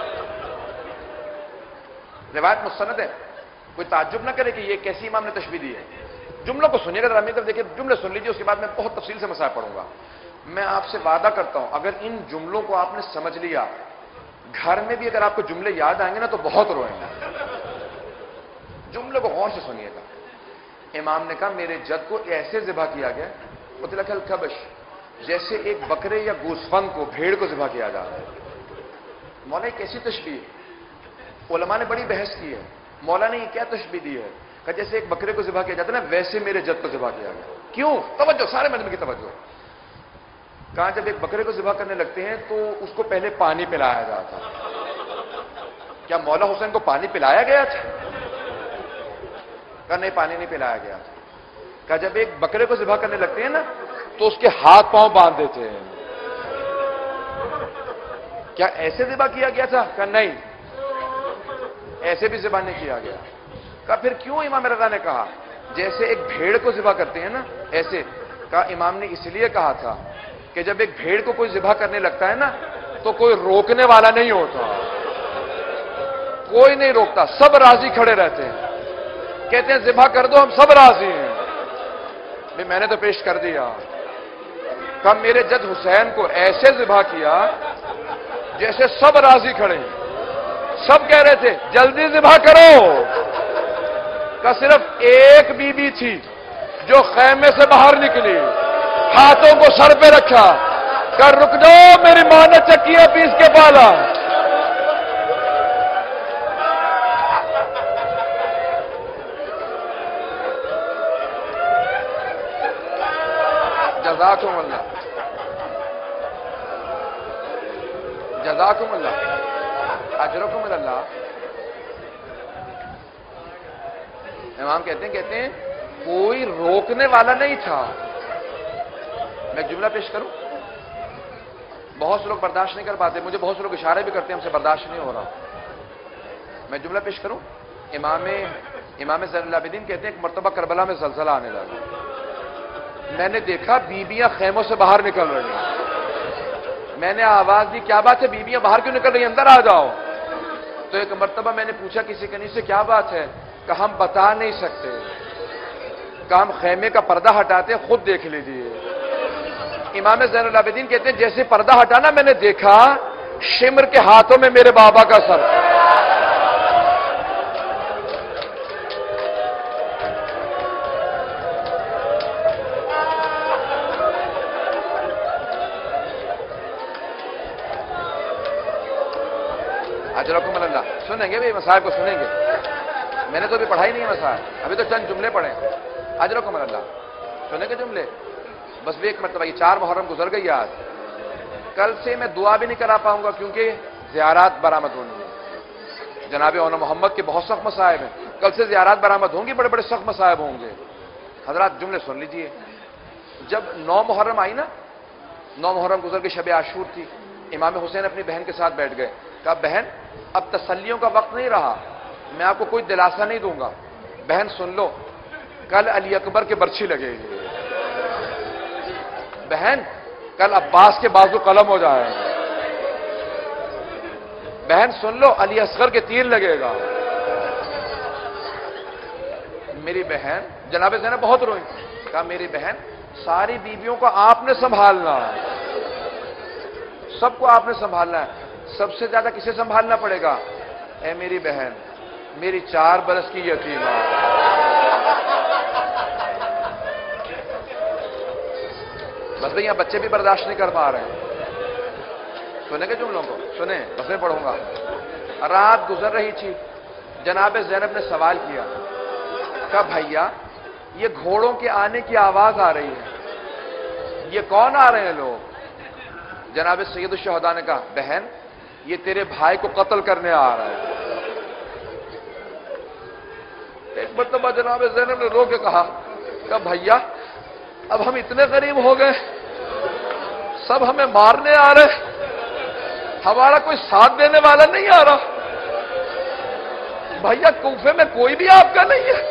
روایت مستند ہے، کوئی تعجب نہ کرے کہ یہ کیسی امام نے تشبیہ دی ہے۔ جملوں کو سنیے گا ذرا، میری طرف دیکھیے، جملے سن لیجیے، اس کے بعد میں بہت تفصیل سے مسائل پڑھوں گا۔ میں آپ سے وعدہ کرتا ہوں اگر ان جملوں کو آپ نے سمجھ لیا، گھر میں بھی اگر آپ کو جملے یاد آئیں گے نا تو بہت روئیں گے۔ جملے کو غور سے سنیے گا۔ امام نے کہا میرے جد کو ایسے ذبح کیا گیا، مطلق الکبش، جیسے ایک بکرے یا گوسفند کو، بھیڑ کو ذبح کیا جا رہا ہے۔ مولا یہ کیسی تشبیہ؟ علماء نے بڑی بحث کی ہے، مولا نے یہ کیا تشبیہ دی ہے؟ کہ جیسے ایک بکرے کو ذبح کیا جاتا ہے نا، ویسے میرے جد کو ذبح کیا گیا۔ کیوں؟ توجہ، سارے مجمع کی توجہ۔ کہاں جب ایک بکرے کو ذبح کرنے لگتے ہیں تو اس کو پہلے پانی پلایا جاتا ہے۔ کیا مولا حسین کو پانی پلایا گیا تھا؟ کہا نہیں، پانی نہیں پلایا گیا تھا۔ کہا جب ایک بکرے کو ذبح کرنے لگتے ہیں نا تو اس کے ہاتھ پاؤں باندھ دیتے ہیں۔ کیا ایسے ذبح کیا گیا تھا؟ کہا نہیں، ایسے بھی ذبح نہیں کیا گیا۔ کہا پھر کیوں امام رضا نے کہا جیسے ایک بھیڑ کو ذبح کرتے ہیں نا ایسے؟ کہا امام نے اس لیے کہا تھا کہ جب ایک بھیڑ کو کوئی ذبح کرنے لگتا ہے نا تو کوئی روکنے والا نہیں ہوتا، کوئی نہیں روکتا، سب راضی کھڑے رہتے ہیں، کہتے ہیں ذبح کر دو، ہم سب راضی ہیں۔ بھی میں نے تو پیش کر دیا۔ کہا میرے جد حسین کو ایسے ذبح کیا جیسے سب راضی کھڑے ہیں، سب کہہ رہے تھے جلدی ذبح کرو۔ کہا صرف ایک بی بی تھی جو خیمے سے باہر نکلی، ہاتھوں کو سر پہ رکھا، کہا رک جاؤ، میری ماں نے چکیاں پیس کے پالا۔ جزاکم اللہ، جزاکم اللہ، اجرکم اللہ۔ امام کہتے ہیں کہتے ہیں کوئی روکنے والا نہیں تھا۔ میں ایک جملہ پیش کروں، بہت سے لوگ برداشت نہیں کر پاتے، مجھے بہت سے لوگ اشارے بھی کرتے ہیں ہم سے برداشت نہیں ہو رہا۔ میں جملہ پیش کروں، امام امام زین العابدین کہتے ہیں ایک مرتبہ کربلا میں زلزلہ آنے لگا، میں نے دیکھا بیویاں خیموں سے باہر نکل رہی ہیں. میں نے آواز دی کیا بات ہے بیویاں باہر کیوں نکل رہی ہیں, اندر آ جاؤ. تو ایک مرتبہ میں نے پوچھا کسی کنی سے کیا بات ہے, کہ ہم بتا نہیں سکتے, کہ ہم خیمے کا پردہ ہٹاتے ہیں, خود دیکھ لیجیے. امام زین العابدین کہتے ہیں جیسے پردہ ہٹانا میں نے دیکھا شمر کے ہاتھوں میں میرے بابا کا سر. اجرکم اللہ. سنیں گے بھائی مسائل کو سنیں گے, میں نے تو ابھی پڑھائی نہیں ہے مسائل, ابھی تو چند جملے پڑھے. اجرکم اللہ. سنیں گے جملے, بس بھی ایک مرتبہ. یہ چار محرم گزر گئی آج, کل سے میں دعا بھی نہیں کرا پاؤں گا کیونکہ زیارات برآمد ہونی ہے. جناب اونا محمد کے بہت سخت مصائب ہیں, کل سے زیارات برآمد ہوں گی, بڑے بڑے سخت مصائب ہوں گے. حضرات جملے سن لیجئے. جب نو محرم آئی نا, نو محرم گزر کے شب عاشور تھی, امام حسین اپنی بہن کے ساتھ بیٹھ گئے. کہا بہن اب تسلیوں کا وقت نہیں رہا, میں آپ کو کوئی دلاسا نہیں دوں گا, بہن سن لو کل علی اکبر کے برچھی لگے گی, بہن کل عباس کے بازو قلم ہو جائے گا, بہن سن لو علی اصغر کے تیر لگے گا. میری بہن جناب زینب بہت روئی. کہا میری بہن ساری بیویوں کو آپ نے سنبھالنا ہے, سب کو آپ نے سنبھالنا ہے, سب سے زیادہ کسے سنبھالنا پڑے گا؟ اے میری بہن, میری چار برس کی یتیمہ. بس بھئی یہاں بچے بھی برداشت نہیں کر پا رہے ہیں. سنیں گے جملوں کو, سنیں, بس میں پڑھوں گا. رات گزر رہی تھی, جناب زینب نے سوال کیا, کہا بھیا یہ گھوڑوں کے آنے کی آواز آ رہی ہے, یہ کون آ رہے ہیں لوگ؟ جناب سید الشہداء نے کہا بہن یہ تیرے بھائی کو قتل کرنے آ رہا ہے. ایک مرتبہ جناب زینب نے رو کے کہا کہ بھیا اب ہم اتنے غریب ہو گئے, سب ہمیں مارنے آ رہے, ہمارا کوئی ساتھ دینے والا نہیں آ رہا. بھیا کوفے میں کوئی بھی آپ کا نہیں ہے,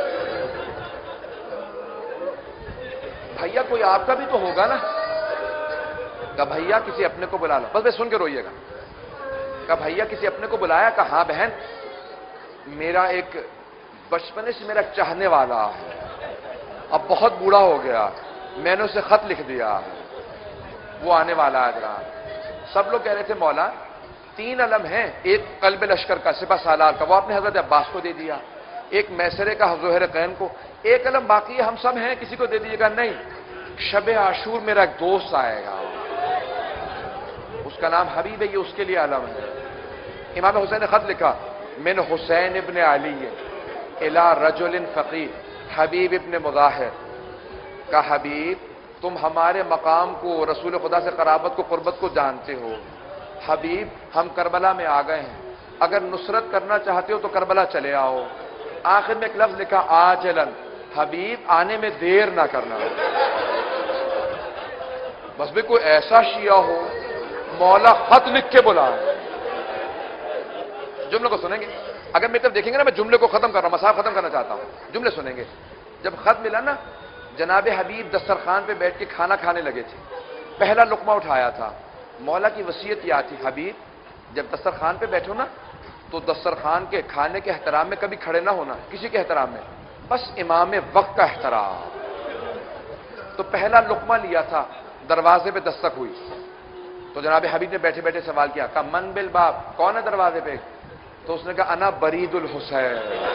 بھیا کوئی آپ کا بھی تو ہوگا نا. کہ بھیا کسی اپنے کو بلا لو, بس بس سن کے روئیے گا. کہ بھیا کسی اپنے کو بلایا؟ کہ ہاں بہن میرا ایک بچپنے سے میرا چاہنے والا ہے, اب بہت بوڑھا ہو گیا, میں نے اسے خط لکھ دیا, وہ آنے والا ہے. حضرات سب لوگ کہہ رہے تھے مولا تین علم ہیں, ایک قلب لشکر کا سپہ سالار کا, وہ آپ نے حضرت عباس کو دے دیا, ایک میسرے کا زہر قین کو, ایک علم باقی ہے ہم سب ہیں کسی کو دے دیجیے گا. نہیں, شب عاشور میرا ایک دوست آئے گا, اس کا نام حبیب ہے, یہ اس کے لیے علم ہے. امام حسین نے خط لکھا من حسین ابن علی الی رجل فقیر حبیب ابن مظاہر. کا حبیب تم ہمارے مقام کو, رسول خدا سے قرابت کو, قربت کو جانتے ہو. حبیب ہم کربلا میں آ گئے ہیں, اگر نصرت کرنا چاہتے ہو تو کربلا چلے آؤ. آخر میں ایک لفظ لکھا آجلن, حبیب آنے میں دیر نہ کرنا. بس بھی کوئی ایسا شیعہ ہو مولا خط لکھ کے بلائے. جملے کو سنیں گے, اگر میری طرف دیکھیں گے نا, میں جملے کو ختم کر رہا ہوں, مسائل ختم کرنا چاہتا ہوں, جملے سنیں گے. جب خط ملا نا, جناب حبیب دسترخوان پہ بیٹھ کے کھانا کھانے لگے تھے, پہلا لقمہ اٹھایا تھا. مولا کی وصیت یاد تھی, حبیب جب دسترخوان پہ بیٹھو نا تو دسترخوان کے کھانے کے احترام میں کبھی کھڑے نہ ہونا, کسی کے احترام میں, بس امام وقت کا احترام. تو پہلا لقمہ لیا تھا, دروازے پہ دستک ہوئی, تو جناب حبیب نے بیٹھے بیٹھے سوال کیا, کہا من بالباب, کون ہے دروازے پہ؟ تو اس نے کہا انا برید الحسین,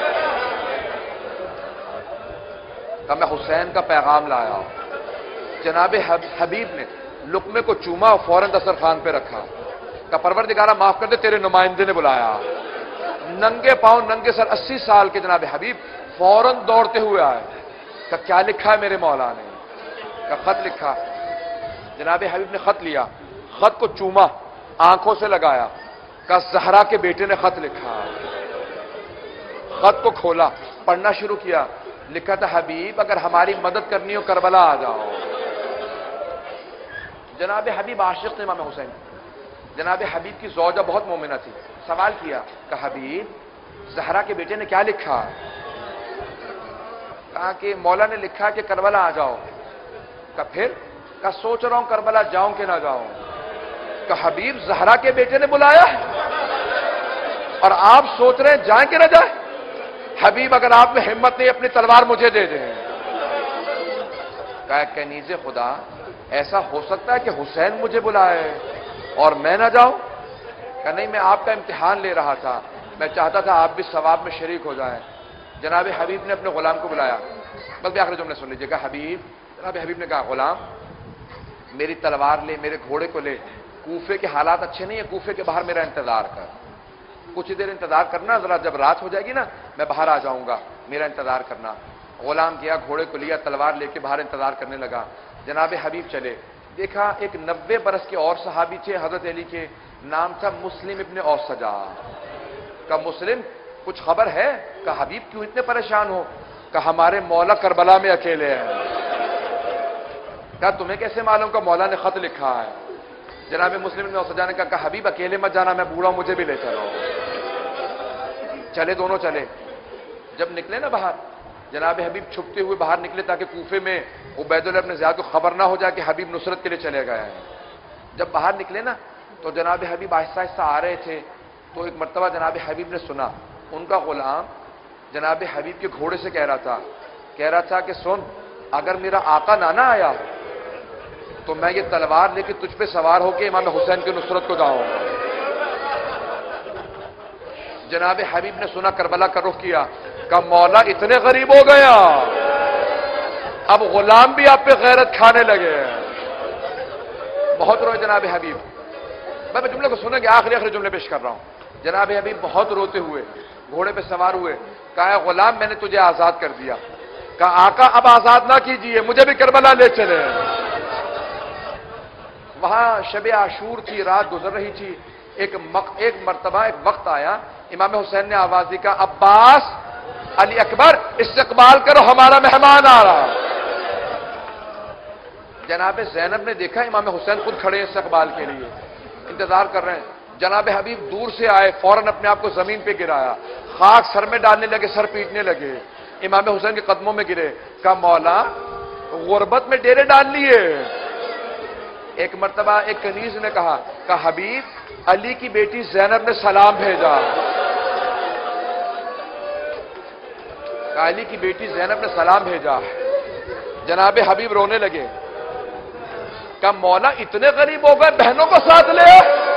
کہا میں حسین کا پیغام لایا ہوں. جناب حبیب نے لقمے کو چوما اور فوراً دسترخوان پہ رکھا. کہا پروردگارہ معاف کر دے, تیرے نمائندے نے بلایا. ننگے پاؤں ننگے سر اسی سال کے جناب حبیب فوراً دوڑتے ہوئے آئے. کہا کیا لکھا ہے میرے مولا نے؟ کہا خط لکھا. جناب حبیب نے خط لیا, خط کو چوما, آنکھوں سے لگایا, کہا زہرا کے بیٹے نے خط لکھا. خط کو کھولا, پڑھنا شروع کیا. لکھا تھا حبیب اگر ہماری مدد کرنی ہو کربلا آ جاؤ. جناب حبیب عاشق تھے امام حسین. جناب حبیب کی زوجہ بہت مومنہ تھی. سوال کیا کہ حبیب زہرا کے بیٹے نے کیا لکھا؟ کہا کہ مولا نے لکھا کہ کربلا آ جاؤ. کہ پھر کہ سوچ رہا ہوں کربلا جاؤں کہ نہ جاؤں. کہ حبیب زہرا کے بیٹے نے بلایا ہے اور آپ سوچ رہے ہیں جائیں کہ نہ جائیں. حبیب اگر آپ میں ہمت نہیں اپنی تلوار مجھے دے دیں. کہا کنیز خدا ایسا ہو سکتا ہے کہ حسین مجھے بلائے اور میں نہ جاؤں؟ کہ نہیں، میں آپ کا امتحان لے رہا تھا، میں چاہتا تھا آپ بھی ثواب میں شریک ہو جائیں. جناب حبیب نے اپنے غلام کو بلایا. بس بھی آخری جملے سن لیجیے گا. حبیب جناب حبیب نے کہا غلام میری تلوار لے، میرے گھوڑے کو لے، کوفے کے حالات اچھے نہیں ہیں، کوفے کے باہر میرا انتظار کر، کچھ دیر انتظار کرنا، ذرا جب رات ہو جائے گی نا میں باہر آ جاؤں گا، میرا انتظار کرنا. غلام گیا، گھوڑے کو لیا، تلوار لے کے باہر انتظار کرنے لگا. جناب حبیب چلے، دیکھا ایک نوے برس کے اور صحابی تھے حضرت علی کے، نام تھا مسلم ابن اوسجا. کا مسلم کچھ خبر ہے؟ کہ حبیب کیوں اتنے پریشان ہو؟ کہ ہمارے مولا کربلا میں اکیلے ہیں. کہا تمہیں کیسے معلوم؟ کہ مولا نے خط لکھا ہے. جناب مسلم ابن اوسجا نے کہا کہ حبیب اکیلے مت جانا، میں بوڑھا ہوں، مجھے بھی لے چلو. چلے دونوں چلے. جب نکلے نا باہر، جناب حبیب چھپتے ہوئے باہر نکلے تاکہ کوفے میں عبید اللہ ابن زیاد کو خبر نہ ہو جائے کہ حبیب نصرت کے لیے چلے گئے ہیں. جب باہر نکلے نا تو جناب حبیب آہستہ آہستہ آ رہے تھے. تو ایک مرتبہ جناب حبیب نے سنا ان کا غلام جناب حبیب کے گھوڑے سے کہہ رہا تھا کہہ رہا تھا کہ سن، اگر میرا آقا نہ نہ آیا تو میں یہ تلوار لے کے تجھ پہ سوار ہو کے امام حسین کی نصرت کو جاؤں. جناب حبیب نے سنا، کربلا کا رخ کیا، کہ مولا اتنے غریب ہو گیا، اب غلام بھی آپ پہ غیرت کھانے لگے. بہت روئے جناب حبیب. میں جملے کو سنیں گے، آخری آخری جملے پیش کر رہا ہوں. جناب حبیب بہت روتے ہوئے گھوڑے پہ سوار ہوئے. کہا غلام میں نے تجھے آزاد کر دیا. کہا آقا اب آزاد نہ کیجئے، مجھے بھی کربلا لے چلے. وہاں شب عاشور تھی، رات گزر رہی تھی. ایک مق... ایک مرتبہ ایک وقت آیا، امام حسین نے آواز دی، کہا عباس، علی اکبر استقبال کرو، ہمارا مہمان آ رہا. جناب زینب نے دیکھا امام حسین خود کھڑے ہیں استقبال کے لیے، انتظار کر رہے ہیں. جناب حبیب دور سے آئے، فوراً اپنے آپ کو زمین پہ گرایا، خاک سر میں ڈالنے لگے، سر پیٹنے لگے، امام حسین کے قدموں میں گرے. کہا مولا غربت میں ڈیرے ڈال لیے. ایک مرتبہ ایک کنیز نے کہا کہ حبیب علی کی بیٹی زینب نے سلام بھیجا. کہ علی کی بیٹی زینب نے سلام بھیجا. جناب حبیب رونے لگے. کہ مولا اتنے غریب ہو گئے، بہنوں کو ساتھ لے.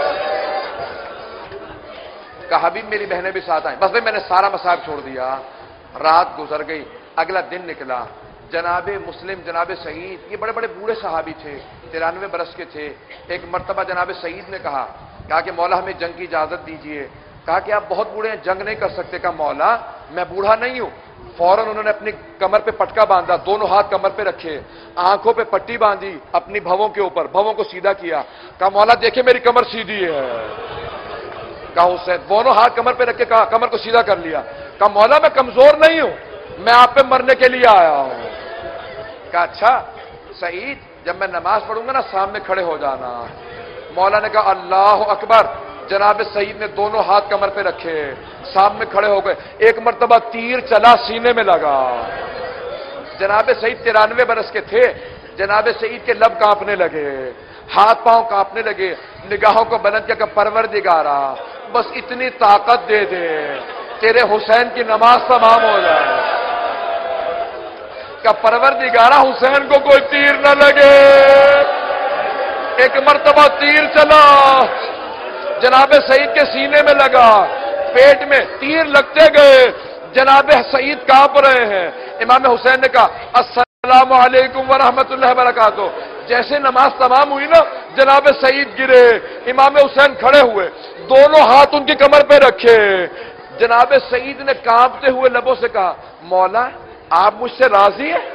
کہ حبیب میری بہنیں بھی ساتھ آئیں. بس بھائی میں نے سارا مصائب چھوڑ دیا. رات گزر گئی، اگلا دن نکلا. جناب مسلم، جناب سعید، یہ بڑے بڑے بوڑھے صحابی تھے، ترانوے برس کے تھے. ایک مرتبہ جناب سعید نے کہا کہا کہ مولا ہمیں جنگ کی اجازت دیجیے. کہا کہ آپ بہت بوڑھے ہیں، جنگ نہیں کر سکتے. کہا مولا میں بوڑھا نہیں ہوں. فوراً انہوں نے اپنی کمر پہ پٹکا باندھا، دونوں ہاتھ کمر پہ رکھے، آنکھوں پہ پٹی باندھی اپنی بھووں کے اوپر، بھووں کو سیدھا کیا. کہا مولا دیکھیں میری کمر سیدھی ہے. کہا حسین، دونوں ہاتھ کمر پہ رکھ کے کہا کمر کو سیدھا کر لیا. کہا مولا میں کمزور نہیں ہوں، میں آپ پہ مرنے کے لیے آیا ہوں. کہا اچھا سعید، جب میں نماز پڑھوں گا نا سامنے کھڑے ہو جانا. مولا نے کہا اللہ اکبر. جناب سعید نے دونوں ہاتھ کمر پہ رکھے، سامنے کھڑے ہو گئے. ایک مرتبہ تیر چلا، سینے میں لگا. جناب سعید ترانوے برس کے تھے. جناب سعید کے لب کانپنے لگے، ہاتھ پاؤں کانپنے لگے. نگاہوں کو بلند کیا کہ پروردگارا بس اتنی طاقت دے دے تیرے حسین کی نماز تمام ہو جائے. کہ پروردگارا حسین کو کوئی تیر نہ لگے. ایک مرتبہ تیر چلا، جناب سعید کے سینے میں لگا، پیٹ میں تیر لگتے گئے. جناب سعید کانپ رہے ہیں. امام حسین نے کہا السلام علیکم ورحمۃ اللہ وبرکاتہ. جیسے نماز تمام ہوئی نا جناب سعید گرے، امام حسین کھڑے ہوئے، دونوں ہاتھ ان کی کمر پہ رکھے. جناب سعید نے کانپتے ہوئے لبوں سے کہا مولا آپ مجھ سے راضی ہیں؟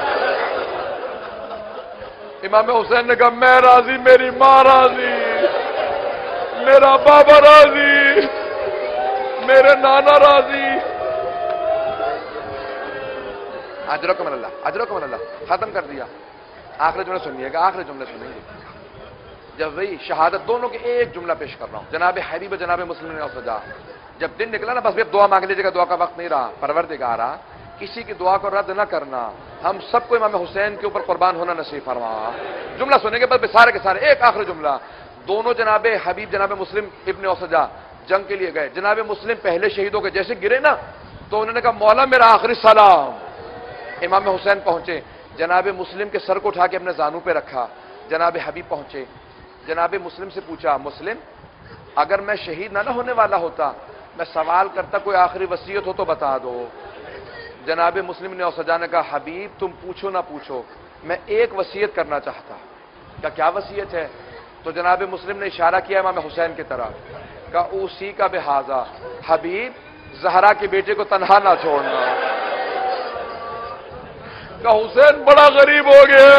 امام حسین نے کہا میں راضی، میری ماں راضی، میرا بابا راضی، میرے نانا راضی. اجرکم اللہ، اجرکم اللہ. ختم کر دیا. آخری جملے سنیے گا، آخری جملے سنیں گے. جب وہی شہادت دونوں کے ایک جملہ پیش کر رہا ہوں. جناب حبیب، جناب مسلم نے سجا. جب دن نکلا نا بس بھی دعا مانگ لیجیے گا، دعا کا وقت نہیں رہا. پروردگارا کسی کی دعا کو رد نہ کرنا. ہم سب کو امام حسین کے اوپر قربان ہونا نصیب فرما. جملہ سنیں گے بس سارے کے سارے. ایک آخری جملہ. دونوں جناب حبیب جناب مسلم ابن اوسجا جنگ کے لیے گئے. جناب مسلم پہلے شہیدوں کے جیسے گرے نا تو انہوں نے کہا مولا میرا آخری سلام. امام حسین پہنچے, جناب مسلم کے سر کو اٹھا کے اپنے زانو پہ رکھا. جناب حبیب پہنچے, جناب مسلم سے پوچھا مسلم اگر میں شہید نہ نہ ہونے والا ہوتا میں سوال کرتا کوئی آخری وصیت ہو تو بتا دو. جناب مسلم نے اوسجا نے کہا حبیب تم پوچھو نہ پوچھو میں ایک وصیت کرنا چاہتا. کہا کیا وصیت ہے؟ تو جناب مسلم نے اشارہ کیا امام حسین کی طرف. کہا اوسی کا بہذا حبیب زہرا کے بیٹے کو تنہا نہ چھوڑنا. کہا حسین بڑا غریب ہو گیا.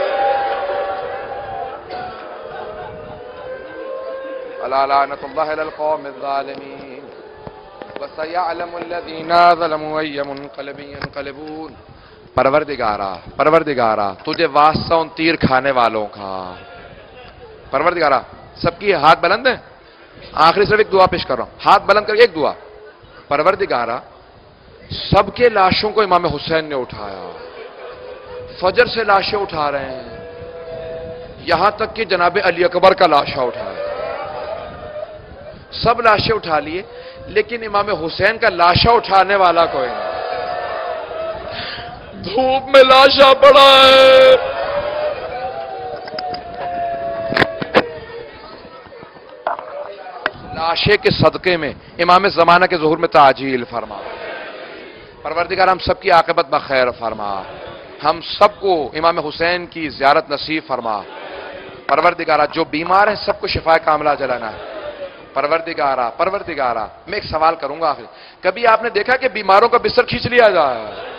الا لعنت اللہ علی القوم الظالمین وسيعلم الذين ظلموا اي منقلب ينقلبون. پروردگارا پروردگارا تجھے واسطہ ان تیر کھانے والوں کا. پروردگارا سب کی ہاتھ بلند ہیں. آخری صرف ایک دعا پیش کر رہا ہوں, ہاتھ بلند کر ایک دعا. پروردگارا سب کے لاشوں کو امام حسین نے اٹھایا. فجر سے لاشیں اٹھا رہے ہیں یہاں تک کہ جناب علی اکبر کا لاشا اٹھایا. سب لاشیں اٹھا لیے لیکن امام حسین کا لاشا اٹھانے والا کوئی نہیں. دھوپ میں لاشا پڑا ہے. لاشے کے صدقے میں امام زمانہ کے ظہور میں تعجیل فرما. پروردگار ہم سب کی عاقبت بخیر فرما. ہم سب کو امام حسین کی زیارت نصیب فرما. پروردگارہ جو بیمار ہیں سب کو شفا کاملہ جلانا ہے. پروردگارہ پروردگارہ میں ایک سوال کروں گا آخر. کبھی آپ نے دیکھا کہ بیماروں کا بستر کھینچ لیا جائے؟